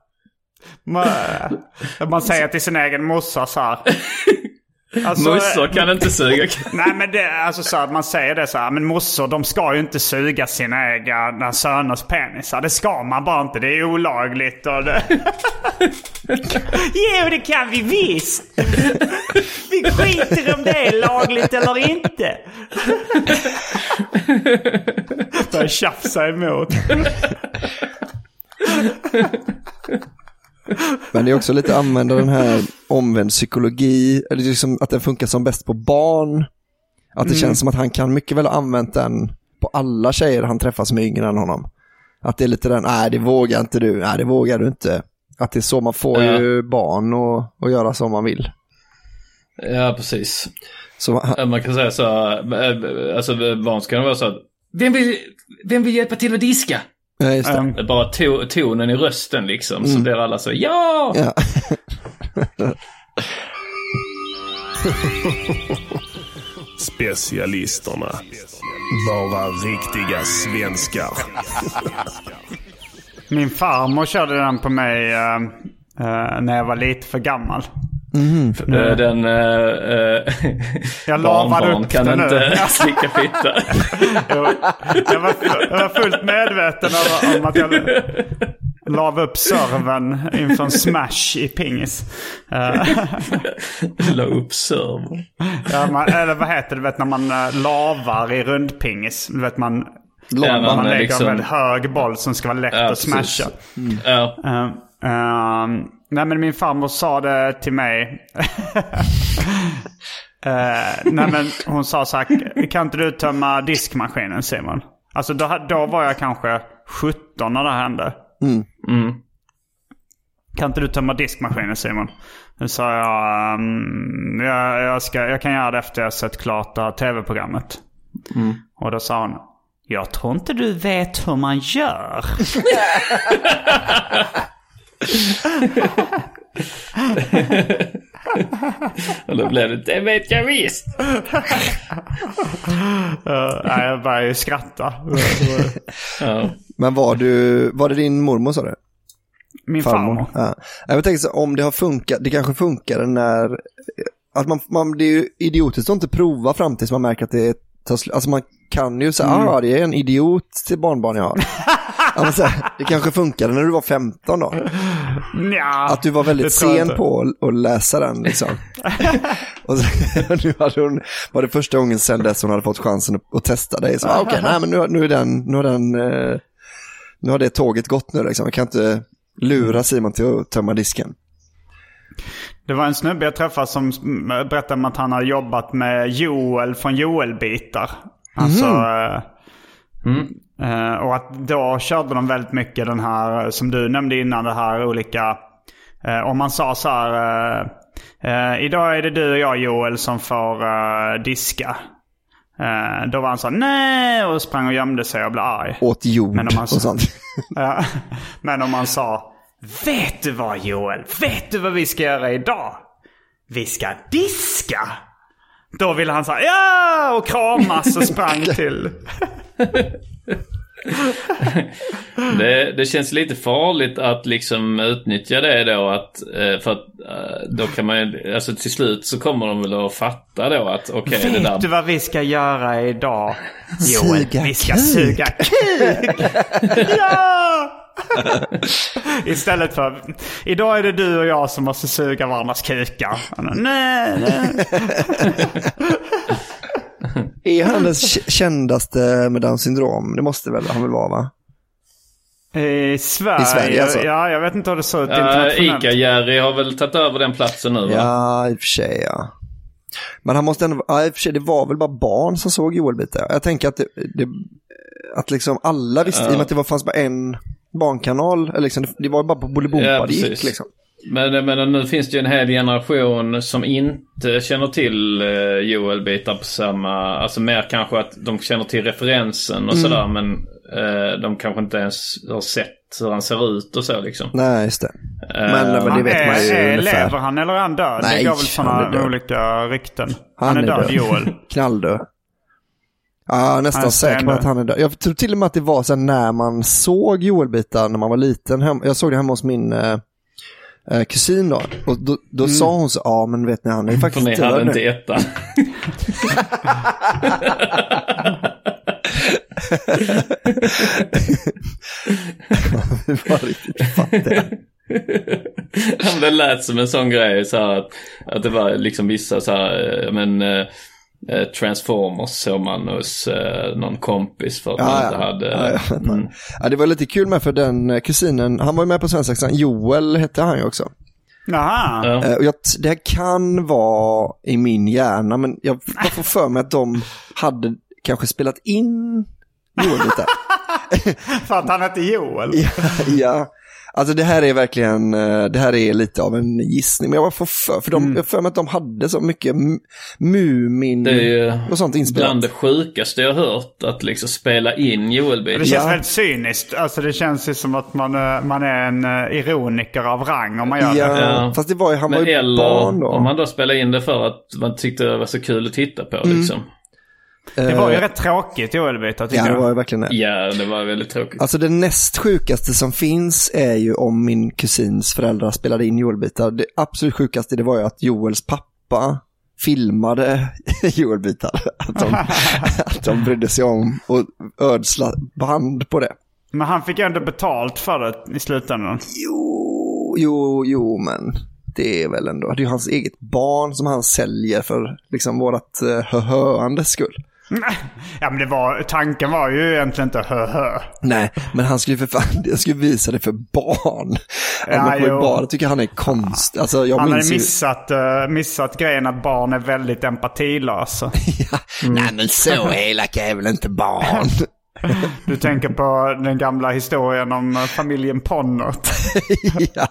Man säger till sin egen morsa så här. Alltså, mossor kan inte suga. Nej, men det alltså så att man säger det så här, men mossor, de ska ju inte suga sina egna söners penisar. Det ska man bara inte, det är olagligt och det... Jo, det kan vi visst. Vi skiter om det är lagligt eller inte. Börjar tjafsa emot. Men det är också lite använda den här omvänd psykologi, eller liksom att den funkar som bäst på barn. Att det känns som att han kan mycket väl ha använt den på alla tjejer han träffar som är yngre än honom. Att det är lite den, nej det vågar inte du, nej det vågar du inte. Att det är så man får ju barn och göra som man vill. Ja, precis. Så man kan säga så, alltså barn ska vara så att vem vill hjälpa till att diska? Ja, just det. Det är bara tonen i rösten liksom, så blir alla så, ja! Specialisterna. Bara riktiga svenskar. Min farmor körde den på mig när jag var lite för gammal. Den jag lavade upp kan den inte slicka fitta. jag var fullt medveten om att jag lavade upp serven inför en smash i pingis. La upp serven. Eller vad heter det, vet, när man lavar i rundpingis, vet man lägger liksom en väldigt hög boll som ska vara lätt att smasha. Nej, men min farmor sa det till mig. Nej, men hon sa så här, kan inte du tömma diskmaskinen, Simon? Alltså då var jag kanske 17 när det hände. Kan inte du tömma diskmaskinen, Simon? Då sa jag kan göra det efter jag sett klart det här tv-programmet. Och då sa hon, jag tror inte du vet hur man gör. Och då blev det vet jag visst. Nej, jag började ju skratta. Men var det din mormor, sa du? Min farmor. Ja. Jag tänkte så, om det har funkat, det kanske funkar när att man det är ju idiotiskt att inte prova fram tills man märker att det tar slut. Alltså man kan ju säga, det är en idiot till barnbarn jag har. Alltså, det kanske funkade när du var 15 då. Ja, att du var väldigt sen på att läsa den liksom. Och så, nu var det första gången sen dess hon hade fått chansen att testa dig. Så okej, nej men nu har det tåget gått nu liksom. Jag kan inte lura Simon till att tömma disken. Det var en snubbe jag träffade som berättade om att han har jobbat med Joel från Joel-bitar. Alltså... och att då körde de väldigt mycket den här, som du nämnde innan, det här olika, om man sa så här, idag är det du och jag, Joel, som får diska. Då var han så här, nej, och sprang och gömde sig och blev arg. Åt jord och sånt. Men om man sa, vet du vad, Joel, vet du vad vi ska göra idag? Vi ska diska. Då ville han säga ja, och kramas och sprang till. Det känns lite farligt att liksom utnyttja det då, att för att då kan man ju, alltså till slut så kommer de väl att fatta då att okej, vet det där... du vad vi ska göra idag, Joel? Vi ska suga kuk. Ja! Istället för idag är det du och jag som måste suga varandras kukar. Nej. Är han den kändaste med Downs syndrom? Det måste väl han vara, va? I Sverige alltså. Ja, jag vet inte hur det ser ut internationellt. Ica-Jerry har väl tagit över den platsen nu, va? Ja, i och för sig, ja. Men han måste ändå, i och för sig, det var väl bara barn som såg Joel-bitar. Jag tänker att att liksom alla visste, i och med att det fanns bara en barnkanal, eller liksom, det var bara på Bolibompa det gick liksom. Men nu finns det ju en hel generation som inte känner till Joel-bitar på samma... Alltså mer kanske att de känner till referensen och sådär, men de kanske inte ens har sett hur han ser ut och så liksom. Nej, just det. Men det vet man ju ungefär. Lever han eller är han död? Nej, det går väl sådana olika rykten. Han är död, Joel. Knalldöd. Ja, nästan säker på att han är död. Jag tror till och med att det var så när man såg Joel-bitar när man var liten. Jag såg det hemma hos min... kusin då. Och då sa hon så, ja men vet ni, han är faktiskt död. För ni hade inte ettan. Det var riktigt fattiga. Det lät som en sån grej så här, att det var liksom vissa så här, Transformers såg man hos någon kompis för att man inte hade... Ja, det var lite kul med för den kusinen, han var ju med på Svensaxan, Joel hette han ju också. Jaha. Och det kan vara i min hjärna, men jag får för mig att de hade kanske spelat in Joel lite. För att han hette Joel. Ja. Alltså det här är verkligen, det här är lite av en gissning, men jag får jag för mig att de hade så mycket Mumin och sånt inspelat. Bland det sjukaste jag hört, att liksom spela in Joel-bitar. Det känns väldigt cyniskt, alltså det känns ju som att man är en ironiker av rang om man gör det. Ja, fast det var ju, han var ju barn då. Om man då spelar in det för att man tyckte det var så kul att titta på liksom. Det var ju rätt tråkigt Joel-bitar tycker jag. Ja, det var ju verkligen det. Ja, det var väldigt tråkigt. Alltså det näst sjukaste som finns är ju om min kusins föräldrar spelade in Joel-bitar. Det absolut sjukaste det var ju att Joels pappa filmade Joel-bitar. Att de brydde sig om och ödsla band på det. Men han fick ändå betalt för det i slutändan. Jo, men det är väl ändå, det är ju hans eget barn som han säljer för liksom vårat höhöandes skull. Ja, men tanken var ju egentligen inte hö. Nej, men han skulle jag skulle visa det för barn. Man får ju bara tycka han är konst. Alltså, han hade missat grejen att barn är väldigt empatilösa. Nej, men så elaka är väl inte barn. Du tänker på den gamla historien om familjen Ponnert. Ja.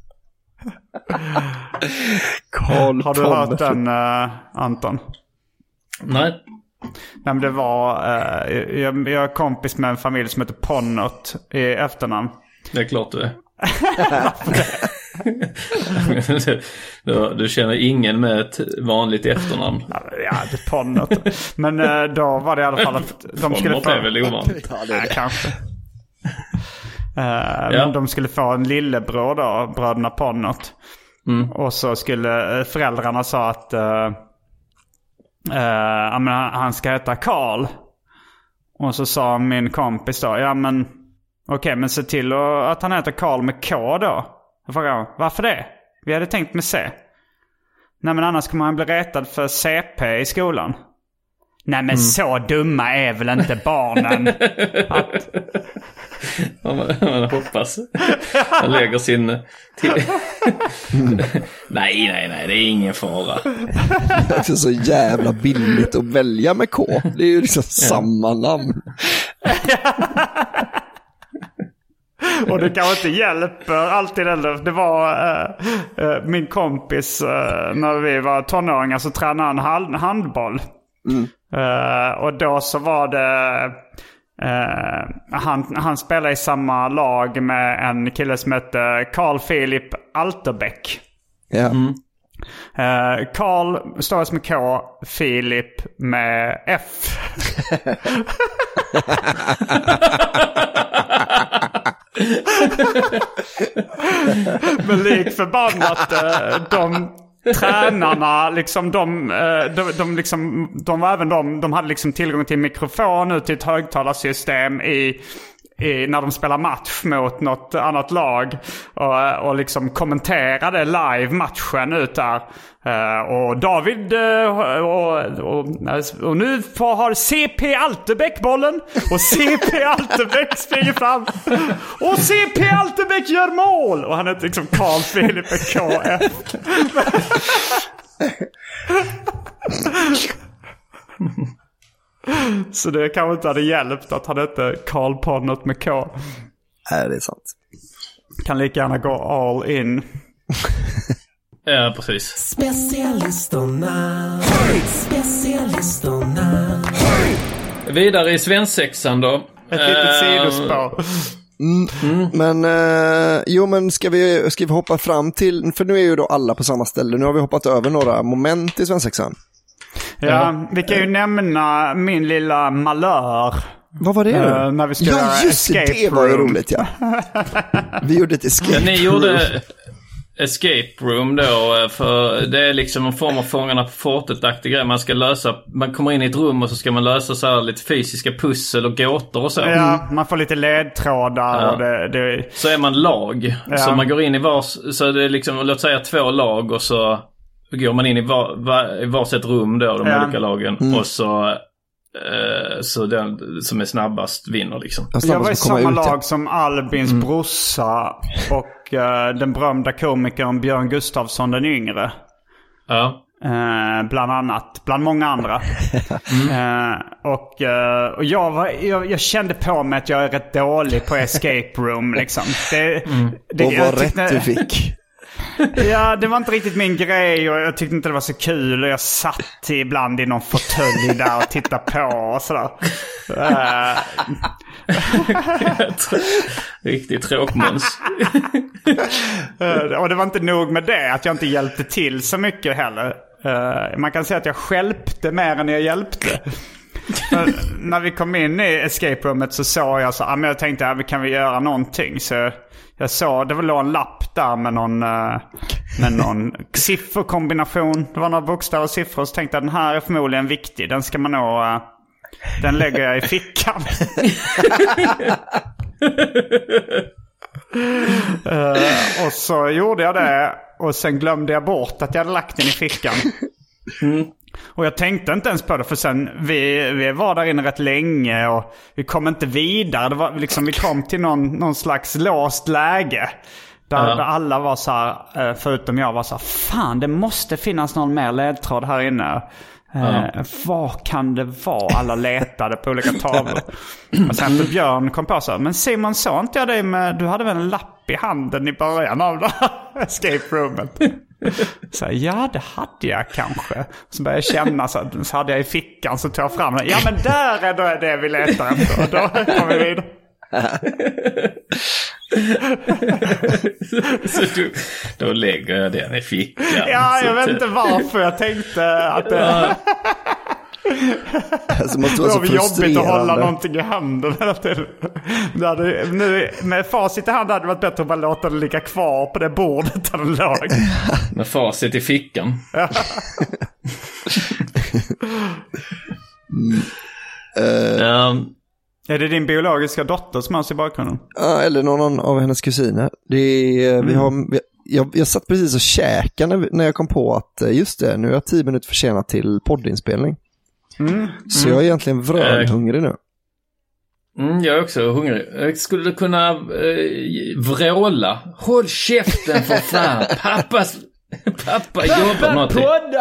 Har du hört den, Anton? Nej. Men det var jag är kompis med en familj som heter Ponnert i efternamn. Det är klart du är. Du känner ingen med ett vanligt efternamn. Ja, det är Ponnert. Men då var det i alla fall att de skulle få... är väl ovanligt. Ja, kanske. Men de skulle få en lillebror då, bröderna Ponnert. Och så skulle föräldrarna sa att han ska heta Karl. Och så sa min kompis då, okej, men se till att han heter Karl med K då. Jag frågade, varför det? Vi hade tänkt med C. Nej, men annars kommer han bli retad för CP i skolan. Nej, men så dumma är väl inte barnen. Man hoppas. Han lägger sin... Nej, det är ingen fara. Det är så jävla billigt att välja med K. Det är ju liksom samma namn. Och det kanske inte hjälper alltid heller. Det var min kompis när vi var tonåringar så tränade han handboll. Och då så var det han spelade i samma lag med en kille som hette Carl Philip Alterbäck. Ja. Carl stavas med K, Philip med F. Men lik förbannat de tränarna liksom de var även de hade liksom tillgång till mikrofon ut till ett högtalarsystem när de spelar match mot något annat lag och liksom kommenterade live matchen ut där. Och David och nu har CP Alterbäck bollen och CP Alterbäck springer fram och CP Alterbäck gör mål och han heter liksom Carl Philip KF. Så det kanske inte hade hjälpt att han hette Carl Podnot med K. Nej, det är sant. Kan lika gärna gå all in. Ja, precis. Specialisterna. Vidare i svensexan då. Ett litet sidospår. Men men ska vi hoppa fram till, för nu är ju då alla på samma ställe. Nu har vi hoppat över några moment i svensexan. Ja, vi kan ju nämna min lilla malör. Vad var det? När vi skulle göra escape det var ju roligt, ja. Vi gjorde ett escape room. Ni gjorde escape room då, för det är liksom en form av Fångarna på fortet-aktig grej. Man ska lösa, man kommer in i ett rum och så ska man lösa så här lite fysiska pussel och gåtor och så. Ja, man får lite ledtrådar. Ja. Och det... Så är man lag. Ja. Så man går in i så det är liksom, låt säga 2 lag och så går man in i varsitt rum då, de olika lagen. Och så den som är snabbast vinner liksom. Jag var i samma lag som Albins brorsa och den berömda komikern Björn Gustafsson den yngre. Ja. Bland annat, bland många andra. Och jag kände på mig att jag är rätt dålig på escape room liksom. Och vad rätt du fick. Ja, det var inte riktigt min grej och jag tyckte inte det var så kul. Och jag satt ibland i någon fåtölj där och tittade på och sådär. Riktigt tråkmåns. Och det var inte nog med det, att jag inte hjälpte till så mycket heller. Man kan säga att jag stjälpte mer än jag hjälpte. När vi kom in i escape roomet så såg jag men jag tänkte, kan vi göra någonting? Så jag såg, det var en lapp där med någon sifferkombination. Det var några bokstäver och siffror. Så tänkte jag, den här är förmodligen viktig. Den ska man nog... Den lägger jag i fickan. Och så gjorde jag det. Och sen glömde jag bort att jag hade lagt den i fickan. Och jag tänkte inte ens på det, för sen vi var där inne rätt länge och vi kom inte vidare. Det var liksom, vi kom till någon slags låst läge där alla var så här, förutom jag var så här, fan, det måste finnas någon mer ledtråd här inne. Vad kan det vara? Alla letade på olika tavlor. Och sen för Björn kom på så här, men Simon, sa inte jag dig med, du hade väl en lapp i handen i början av det här escape roomet? Så här, ja, det hade jag kanske. Så började jag känna, så hade jag i fickan, så tog jag fram den. Ja, men där är det vi letar efter. Och då kom vi vidare. Så då lägger jag den i fickan. Ja, jag vet inte varför jag tänkte att det... Alltså, måste vara så det var jobbigt att hålla frustrerande. någonting i handen. Nu, med facit i hand hade det varit bättre att bara låta det ligga kvar på det bordet där den låg. Med facit i fickan. Är det din biologiska dotter som har i bakgrunden? Ja, eller någon av hennes kusiner. Det är, jag satt precis och käkade när jag kom på att just det, nu är jag 10 minuter försenad till poddinspelning. Så jag är egentligen vrönhungrig nu. Jag är också hungrig. Jag skulle kunna vråla. Håll käften för fan. Pappa jobbar någonting.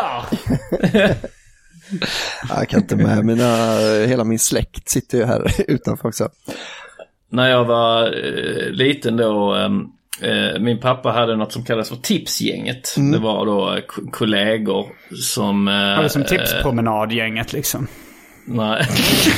Jag kan inte med hela min släkt sitter ju här utanför också. När jag var liten då, min pappa hade något som kallas för tipsgänget. Det var då kollegor som... Var det som tipspromenadgänget liksom? Nej.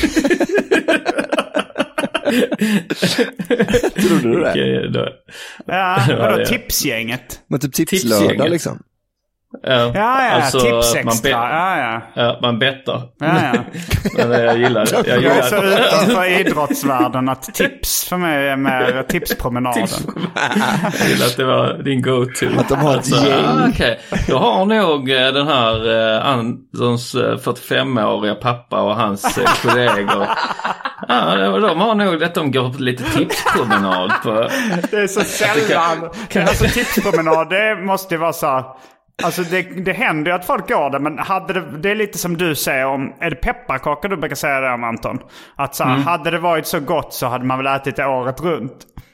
Trodde du det? Okej, då. Ja, vadå tipsgänget? Men typ tipslördag liksom. Ja, alltså, tipsextra. Ja, man bettar. Ja. Men jag gillar det. Jag är så utanför idrottsvärlden att tips för mig är mer tipspromenaden. Jag gillar att det var din go-to. Att de har ett gäng. Okej. Då har nog den här Antons 45-åriga pappa och hans kollegor. Ja, de har nog att de går på lite tipspromenad på. Det är så sällan. Alltså tipspromenad, det måste ju vara så. Alltså det händer ju att folk går det, men det är lite som du säger om, är det pepparkakor du brukar säga det om, Anton? Att så hade det varit så gott så hade man väl ätit det året runt.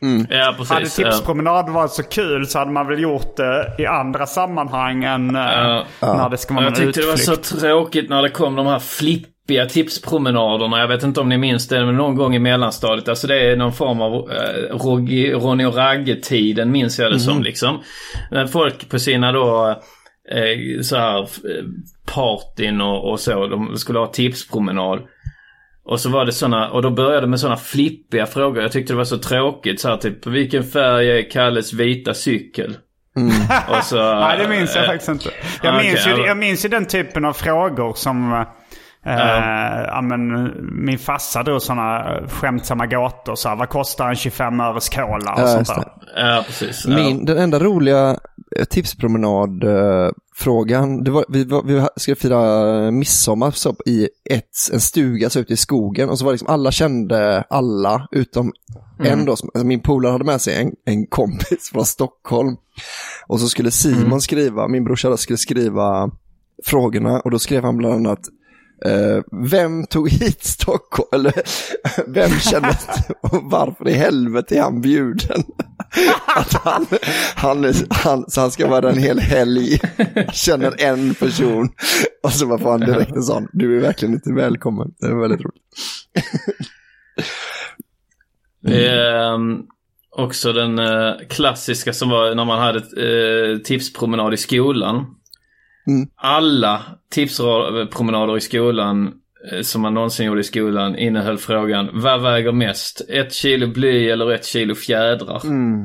Ja, precis. Hade tipspromenad varit så kul så hade man väl gjort det i andra sammanhang än när det ska vara en utflykt. Jag tyckte det var så tråkigt när det kom de här flippiga tipspromenaderna. Jag vet inte om ni minns det, men någon gång i mellanstadiet. Alltså det är någon form av Ronny och Ragge-tiden, minns jag det som liksom. När folk på sina då så här partyn och så, de skulle ha tipspromenad. Och så var det såna, och då började med såna flippiga frågor. Jag tyckte det var så tråkigt så här, typ vilken färg är Kalles vita cykel? Och så, nej, det minns jag faktiskt inte. Jag minns ju den typen av frågor som men min farsa drog såna skämtsamma gåtor så här, vad kostar en 25 öres cola och sånt där. Ja, precis. Den enda roliga tipspromenad-frågan, det var, vi skulle fira midsommar så i en stuga så ute i skogen, och så var liksom alla kände alla utom en då, min polare hade med sig en kompis från Stockholm, och så skulle Simon skriva, min brorsa skulle skriva frågorna, och då skrev han bland annat vem tog hit Stockholm, eller vem kände, varför i helvete är han bjuden? Att han ska vara en hel helg, känner en person, och så var han direkt en sån, du är verkligen inte välkommen. Det är väldigt roligt. Också den klassiska som var när man hade tipspromenad i skolan. Alla tipspromenader i skolan som man någonsin gjorde i skolan innehöll frågan: vad väger mest? 1 kilo bly eller 1 kilo fjädrar?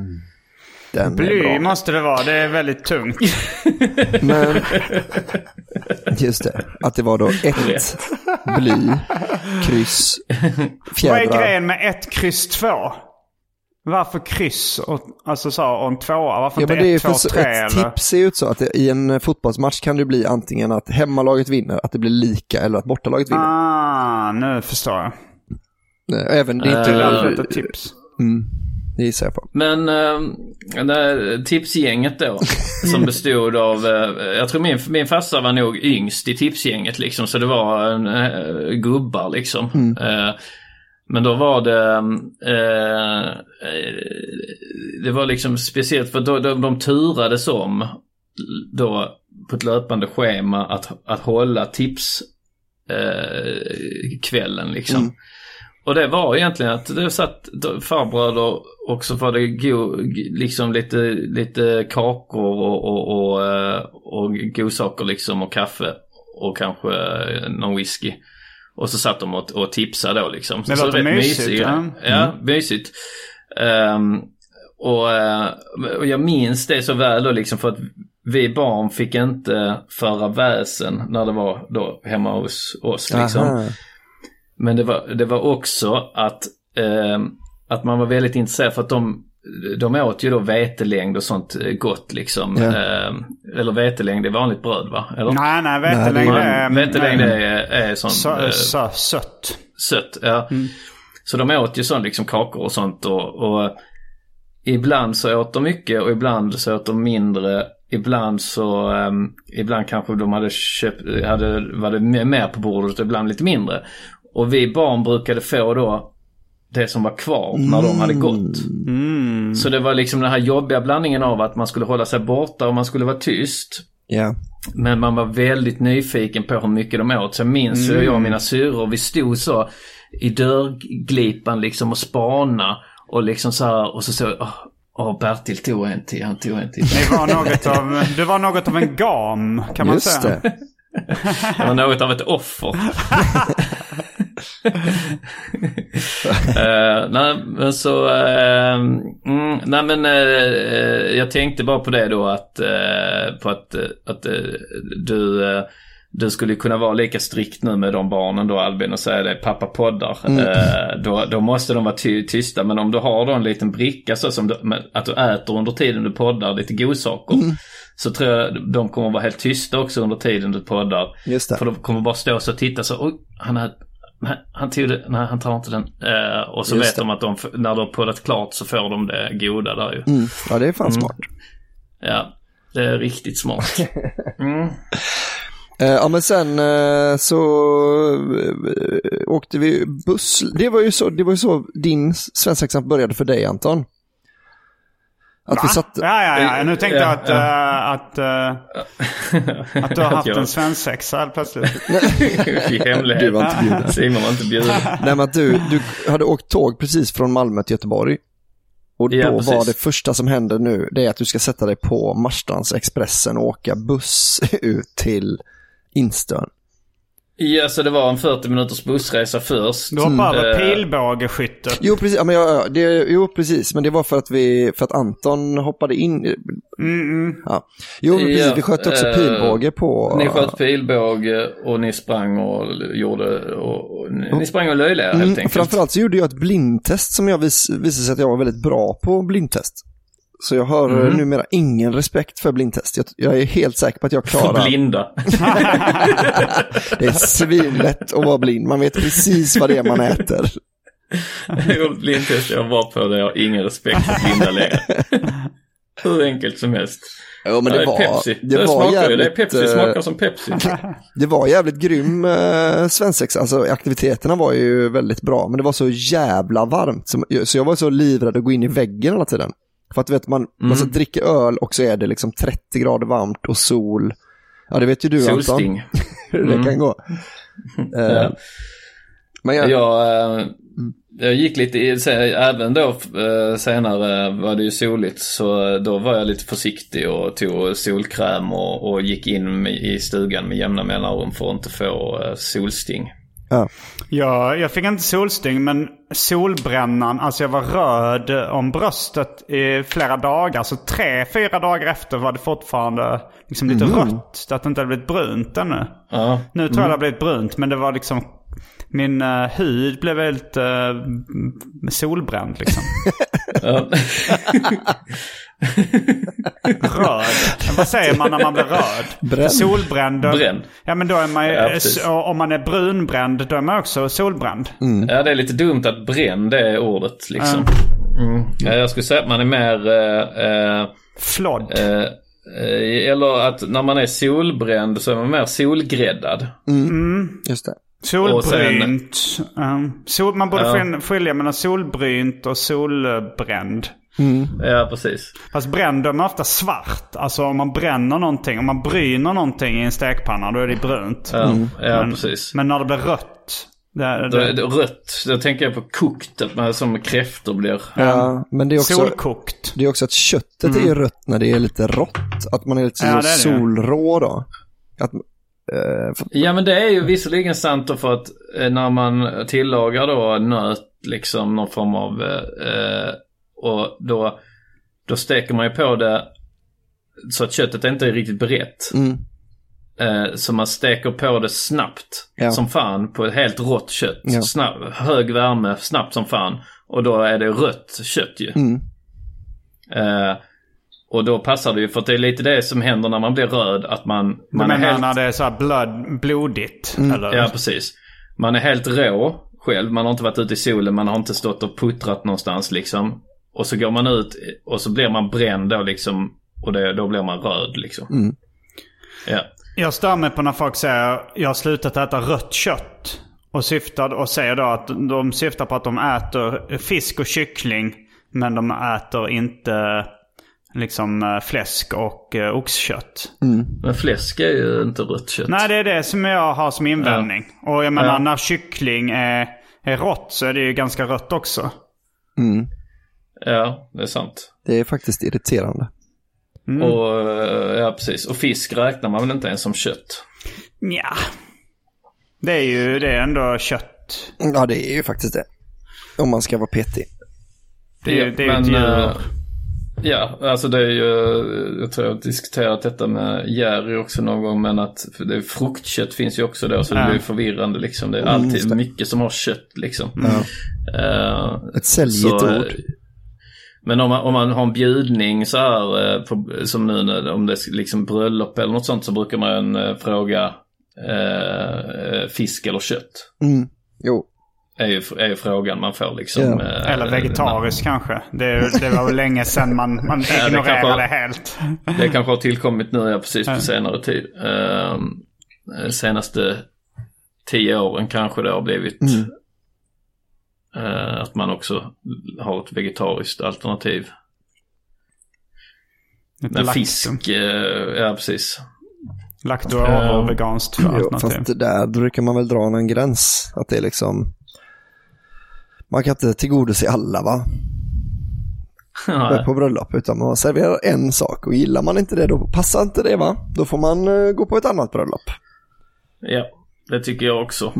Bly måste det vara, det är väldigt tungt. Men just det, att det var då 1 bly, kryss, fjädrar. Vad är grejen med 1 kryss 2? Varför kryss och, alltså så, och en 2? Varför inte 1, 2, 3? Ett tips ser ut så att i en fotbollsmatch kan det bli antingen att hemmalaget vinner, att det blir lika, eller att bortalaget vinner. Nu förstår jag. Även det är inte ett tips. Det gissar jag på. Men tipsgänget då, som bestod av, jag tror min farsa var nog yngst i tipsgänget liksom, så det var en gubbar liksom. Men då var det var liksom speciellt, för de turades om då på ett löpande schema att hålla tips kvällen liksom. Och det var egentligen att det satt farbröder, och så var det liksom lite kakor och godsaker liksom, och kaffe och kanske någon whisky. Och så satt de och tipsade då liksom. Det låter mysigt. Ja, mysigt. Och jag minns det så väl då liksom, för att vi barn fick inte föra väsen när det var då hemma hos oss liksom. Aha. Men det var också att man var väldigt intresserad, för att de åt ju då vetelängd och sånt gott liksom. Eller vetelängd är vanligt bröd, va? Eller? Nej, vetelängd är sånt sött. Sött, ja. Så de åt ju sånt liksom, kakor och sånt, och ibland så åt de mycket och ibland så åt de mindre. Ibland kanske de var det mer på bordet och ibland lite mindre. Och vi barn brukade få då det som var kvar när de hade gått. Så det var liksom den här jobbiga blandningen av att man skulle hålla sig borta och man skulle vara tyst. Yeah. Men man var väldigt nyfiken på hur mycket de åt. Så jag minns jag och mina syror, vi stod så i dörrglipan liksom och spana och liksom så här, och så Bertil tog en till, han tog en till. Det var något av en gam, kan man just säga. Det. Det var något av ett offer. Jag tänkte bara på det då, att du skulle kunna vara lika strikt nu med de barnen då, Albin, och säga det, pappa poddar. Då måste de vara tysta. Men om du har då en liten bricka så som att du äter under tiden du poddar lite godsaker, så tror jag de kommer vara helt tysta också under tiden du poddar. Just det. För de kommer bara stå och titta så, oj, han tog det, nej, han tar inte den. Och så just vet de att när de har poddat klart så får de det goda där ju. Ja, det är fan smart. Ja, det är riktigt smart. Ja, men sen så åkte vi buss. Det var ju så din svensexa började för dig, Anton. Att vi satt... Ja. Nu tänkte jag att du har haft en svensexa helt plötsligt. I hemlighet. Du var inte bjuden. Simon var inte bjuden. Nej, men att du hade åkt tåg precis från Malmö till Göteborg. Och då var det första som hände nu, det är att du ska sätta dig på Marstrands Expressen och åka buss ut till Instön. Ja, så det var en 40 minuters bussresa först. Du hoppade över pilbågeskyttet. Jo, precis. Precis. Men det var för att Anton hoppade in. Ja. Jo, precis. Vi sköt också pilbåge på... Ni sköt pilbåge och ni sprang och ni sprang och löjliga helt enkelt. Framförallt så gjorde jag ett blindtest som jag visade sig att jag var väldigt bra på blindtest. Så jag har numera ingen respekt för blindtest. Jag är helt säker på att jag klarar... För blinda. Det är svinlätt att vara blind. Man vet precis vad det är man äter. Blindtest jag var på det. Jag har ingen respekt för blinda längre. Hur enkelt som helst. Ja, men det var Pepsi. Det var jävligt, det är Pepsi smakar som Pepsi. Det var jävligt grym svensexa. Alltså aktiviteterna var ju väldigt bra. Men det var så jävla varmt. Så jag var så livrädd att gå in i väggen hela tiden. För att du vet, man ska dricka öl och så är det liksom 30 grader varmt och sol. Ja, det vet ju du, Solsting. Anton. Hur det kan gå. Men jag gick lite även då senare var det ju soligt, så då var jag lite försiktig och tog solkräm och gick in i stugan med jämna mellanrum för att inte få solsting. Ja, jag fick inte solsting, men solbrännan, alltså jag var röd om bröstet i flera dagar. Så 3-4 dagar efter var det fortfarande liksom lite rött, så att det inte hade blivit brunt ännu. Nu tror jag det har blivit brunt, men det var liksom... Min hud blev väldigt solbränd liksom. Röd. Vad säger man när man blir röd? Solbränd. Ja, men då är man ju, om man är brunbränd, då är man också solbränd. Ja, det är lite dumt att bränd är ordet liksom. Jag skulle säga att man är mer flodd. Eller att när man är solbränd så är man mer solgräddad. Just det. Solbrynt. Man borde skilja mellan solbrynt och solbränd. Ja, precis. Fast bränd är ofta svart. Alltså om man bränner någonting, om man bryner någonting i en stekpanna, då är det brunt. Precis. Men när det blir rött, rött, då tänker jag på kokt, att man som kräftor blir men det är också solkokt. Det är också att köttet är rött när det är lite rått, att man är lite solrå då. Ja, men det är ju visserligen sant för att när man tillagar då nöt liksom någon form av och då steker man ju på det så att köttet inte är riktigt berett. Så man steker på det snabbt som fan på ett helt rått kött. Hög värme, snabbt som fan. Och då är det rött kött ju. Och då passar det ju, för att det är lite det som händer när man blir röd, att man är helt... när det är så här blodigt eller? Ja, precis. Man är helt rå själv, man har inte varit ute i solen, man har inte stått och puttrat någonstans liksom. Och så går man ut och så blir man bränd då liksom, och då blir man röd liksom. Ja. Jag stör mig på när folk säger jag har slutat äta rött kött och säger då att de syftar på att de äter fisk och kyckling, men de äter inte liksom fläsk och oxkött. Men fläsk är ju inte rött kött. Nej, det är det som jag har som invändning. Och jag menar, när kyckling är rått så är det ju ganska rött också. Ja, det är sant. Det är faktiskt irriterande. Och ja, precis. Och fisk räknar man väl inte ens som kött? Ja. Det är ändå kött. Ja, det är ju faktiskt det. Om man ska vara petig. Det är ett djur. Ja, alltså det är ju, jag tror jag har diskuterat detta med Jerry också någon gång, men att fruktkött finns ju också då, så det blir förvirrande liksom. Det är alltid mycket som har kött liksom. Ett säljigt ord. Men om man har en bjudning så här, som nu om det är liksom bröllop eller något sånt, så brukar man fråga fisk eller kött. Jo. Är ju frågan man får liksom. Eller vegetarisk kanske. Det var väl länge sedan man ignorerade helt. Det kanske har tillkommit nu precis på senare tid. Senaste 10 åren kanske det har blivit att man också har ett vegetariskt alternativ. fisk. Ja, precis. Lacto och veganskt alternativ. Fast där brukar man väl dra en gräns. Att det är liksom... Man kan inte tillgodose alla, va? På bröllop, utan man serverar en sak. Och gillar man inte det, då passar inte det, va? Då får man gå på ett annat bröllop. Ja, det tycker jag också.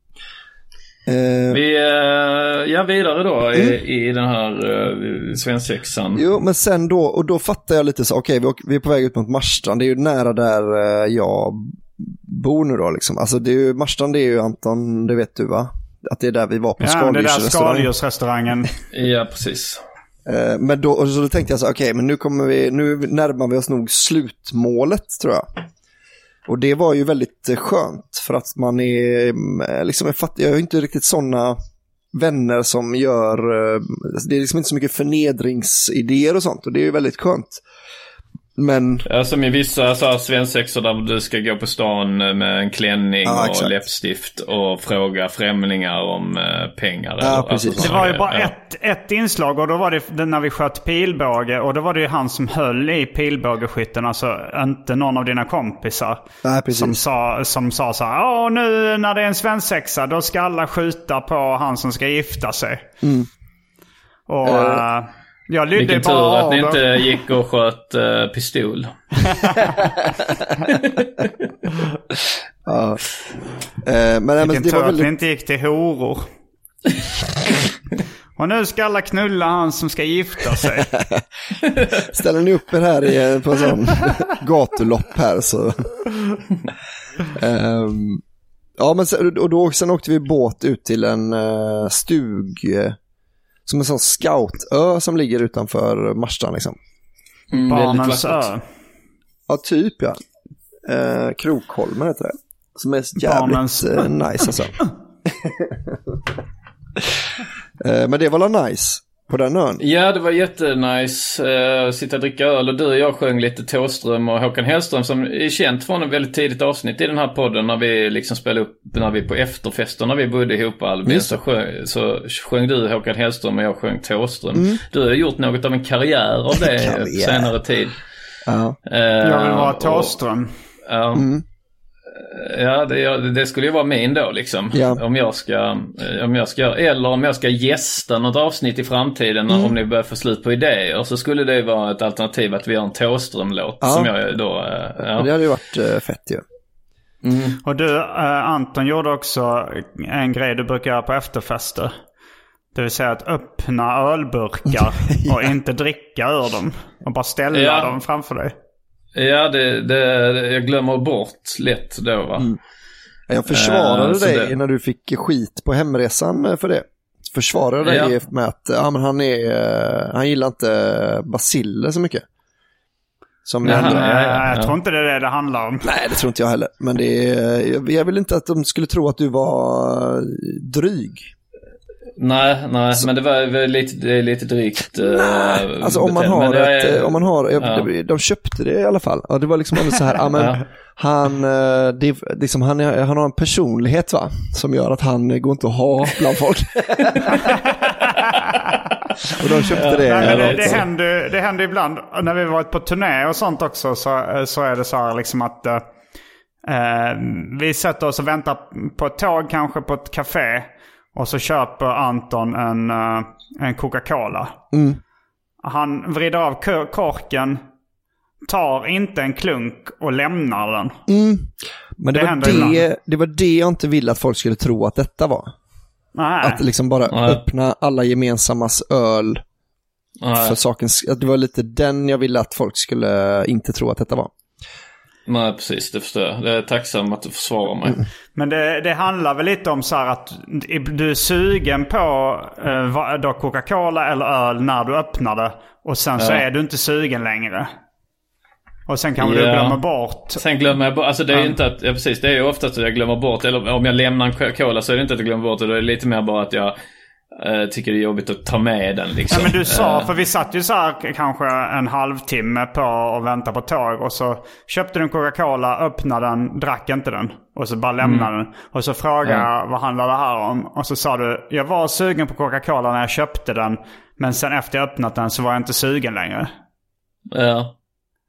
Vi vidare då i den här svensexan. Jo, men sen då, och då fattar jag lite så, okej, vi är på väg ut mot Marstrand. Det är ju nära där jag bor nu då liksom. Alltså det är ju, Marstrand, det är ju, Anton, det vet du, va? Att det är där vi var på skaldjursrestaurangen. Ja, precis. Men då, och så tänkte jag så, okej, men nu närmar vi oss nog slutmålet, tror jag. Och det var ju väldigt skönt, för att man är liksom, jag har inte riktigt sådana vänner som gör, det är liksom inte så mycket förnedringsidéer och sånt, och det är ju väldigt skönt. Men... Ja, som i vissa så här svensexor där du ska gå på stan med en klänning och läppstift och fråga främlingar om pengar. Ja, precis. Alltså, det var ju bara ett inslag, och då var det när vi sköt pilbåge, och då var det ju han som höll i pilbågeskytten, alltså inte någon av dina kompisar. Ja, precis. Som sa så här: nu när det är en svensexa, då ska alla skjuta på han som ska gifta sig. Och... jag lydde vilken tur att ni inte gick och sköt pistol. Ja. Vilken tur att vi inte gick till horor. Och nu ska alla knulla han som ska gifta sig. Ställer ni upp er här på en sån gatulopp här så... Ja, men sen åkte vi båt ut till en som en sån scoutö som ligger utanför Marstrand liksom. Barnens ö. Ja, typ, ja. Krokholmen heter det. Som är jävligt nice alltså. Men det var nice på den ön. Ja, det var jättenice. Sitta och dricka öl, och du och jag sjöng lite Thåström och Håkan Hellström, som är känt från en väldigt tidigt avsnitt i den här podden, när vi liksom spelade upp, när vi på efterfester, när vi bodde ihop Albin, så sjöng du Håkan Hellström och jag sjöng Thåström. Du har gjort något av en karriär av det på senare tid. Ja. Jag vill vara Thåström. Ja. Ja, det skulle ju vara min då liksom. Ja. Om jag ska eller om jag ska gästa något avsnitt i framtiden, om ni börjar få slut på idéer, så skulle det vara ett alternativ att vi har en Thåström-låt som jag då... Det hade ju varit fett ju. Och du, Anton, gjorde också en grej du brukar göra på efterfester. Det vill säga att öppna ölburkar och inte dricka ur dem, och bara ställa dem framför dig. Ja, jag glömmer bort lätt då, va? Jag försvarade dig när du fick skit på hemresan för det. Försvarade dig med att han gillar inte basiller så mycket. Jag tror inte det är det handlar om. Nej, det tror inte jag heller. Men jag vill inte att de skulle tro att du var dryg. Nej, men det var lite drygt. Alltså om man har de köpte det i alla fall. Ja, det var liksom så här, han har en personlighet, va, som gör att han går inte att ha bland folk. Och de köpte det. Det händer ibland när vi varit på turné och sånt också, så är det så här liksom att vi sätter oss och väntar på ett tåg, kanske på ett café. Och så köper Anton en Coca-Cola. Han vrider av korken, tar inte en klunk och lämnar den. Men det var det jag inte ville att folk skulle tro att detta var. Nej. Att liksom bara öppna alla gemensammas öl för sakens... Att det var lite den jag ville att folk skulle inte tro att detta var. Nej, precis, det förstår jag. Det är tacksam att du försvarar mig. Men det handlar väl lite om så här att du är sugen på då Coca-Cola eller öl när du öppnar det. Och sen så är du inte sugen längre. Och sen kan du glömma bort. Sen glömmer jag bort. Alltså det är ju inte att... Ja, precis, det är ju ofta att jag glömmer bort. Eller om jag lämnar en Coca-Cola så är det inte att jag glömmer bort det. Då är det lite mer bara att jag... tycker det är jobbigt att ta med den liksom. Ja, men du sa, för vi satt ju så här kanske en halvtimme på att vänta på tåg, och så köpte du en Coca-Cola, öppnade den, drack inte den och så bara lämnade den. Och så frågade jag, vad handlar det här om? Och så sa du, jag var sugen på Coca-Cola när jag köpte den, men sen efter jag öppnat den så var jag inte sugen längre. Ja.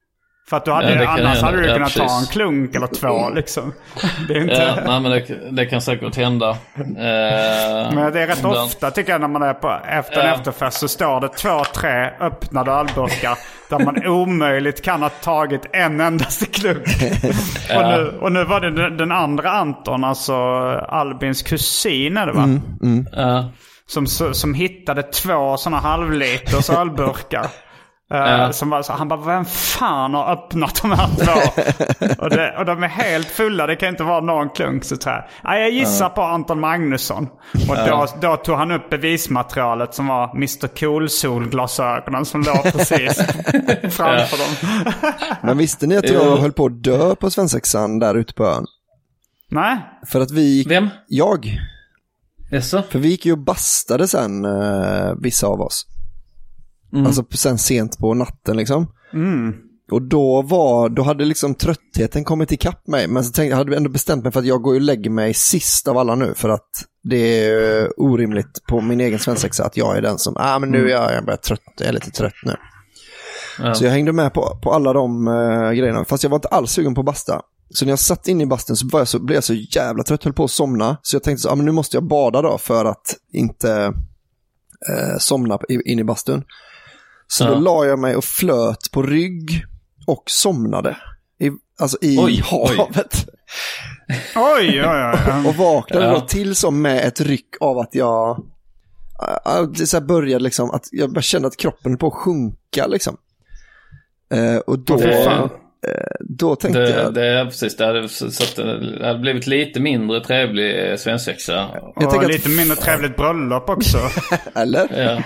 För att du hade, annars hade du kunnat ta en klunk eller två liksom. Det är inte... nej, men det kan säkert hända. Men det är rätt ofta tycker jag när man är på efterfest så står det 2-3 öppnade ölburkar där man omöjligt kan ha tagit en endaste klunk. Och nu var det den andra Anton, alltså Albins kusin är det va? Som hittade 2 sådana halvliters ölburkar. Som var så, han bara, vem fan har öppnat de här 2? och de är helt fulla, det kan inte vara någon klunk så här. Jag gissar på Anton Magnusson. Och då tog han upp bevismaterialet som var Mr. Cool-solglasögonen som låg precis framför dem. Men visste ni att jag höll på att dö på svensexan där ute på ön? Nej. För att vi... Vem? Jag. Jaså? För vi gick ju och bastade sen, vissa av oss. Alltså sen sent på natten liksom. Och då hade liksom tröttheten kommit ikapp mig. Men så jag hade ändå bestämt mig för att jag går och lägger mig sist av alla nu. För att det är orimligt på min egen svensexa att jag är den som, men nu är jag jag är lite trött nu. Så jag hängde med på alla de grejerna. Fast jag var inte alls sugen på basta. Så när jag satt in i basten så blev jag så jävla trött, höll på att somna. Så jag tänkte så, men nu måste jag bada då för att inte somna in i bastun. Så då la jag mig och flöt på rygg och somnade i havet. Oj. Och vaknade då till som med ett ryck av att jag så började liksom, att jag kände att kroppen är på att sjunka liksom. Och då tänkte jag... Det är precis, det hade blivit lite mindre trevlig svensexa. Och lite mindre trevligt bröllop också. Eller? Ja.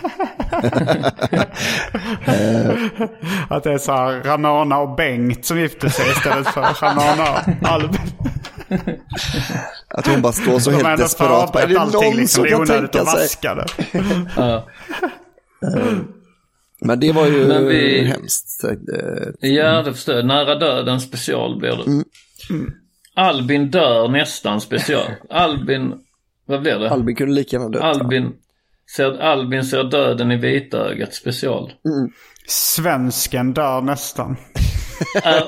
Att det är så här Ramona och Bengt som gifter sig istället för Ramona och Albin. Att hon bara står så helt desperat. Är det någon liksom som kan tänka sig? Men det var ju hemskt. Ja, det förstår jag. Nära döden special blir det. Albin dör nästan special. Albin, vad blir det? Albin kunde lika gärna dö. Albin ser döden i vitögat special. Svensken dör nästan. Är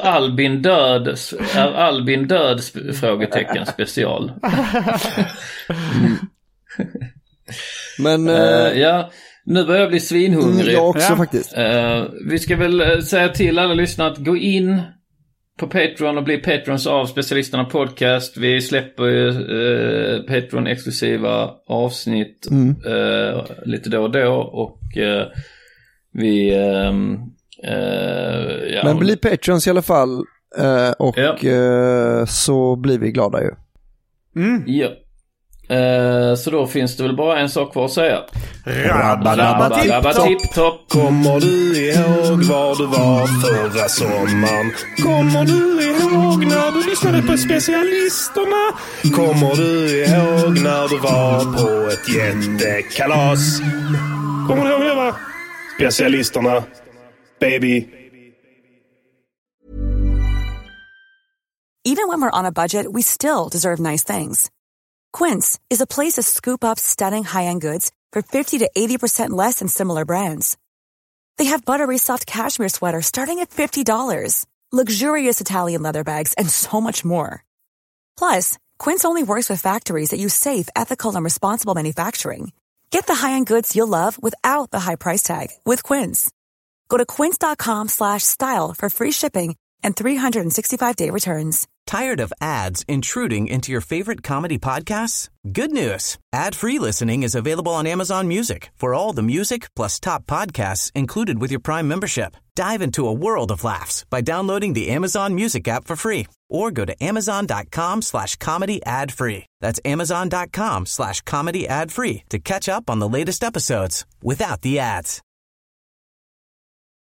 Albin död frågetecken special. Men ja, nu börjar jag bli svinhungrig. Jag också faktiskt. Vi ska väl säga till alla lyssnare att gå in på Patreon och bli patrons av Specialisterna Podcast. Vi släpper ju Patreon-exklusiva avsnitt lite då och då. Och vi... Men bli patrons i alla fall. Och så blir vi glada ju. Ja. Så då finns det väl bara en sak kvar att säga. Rabba tipp-topp. Kommer du ihåg var du var förra sommaren? Kommer du ihåg när du lyssnade på Specialisterna? Kommer du ihåg när du var på ett jättekalas? Kommer du ihåg det va? Specialisterna, baby. Even when we're on a budget, we still deserve nice things. Quince is a place to scoop up stunning high-end goods for 50 to 80% less than similar brands. They have buttery soft cashmere sweaters starting at $50, luxurious Italian leather bags, and so much more. Plus, Quince only works with factories that use safe, ethical, and responsible manufacturing. Get the high-end goods you'll love without the high price tag with Quince. Go to quince.com/style for free shipping and 365-day returns. Tired of ads intruding into your favorite comedy podcasts? Good news. Ad-free listening is available on Amazon Music for all the music plus top podcasts included with your Prime membership. Dive into a world of laughs by downloading the Amazon Music app for free or go to amazon.com/comedy ad-free. That's amazon.com/comedy ad-free to catch up on the latest episodes without the ads.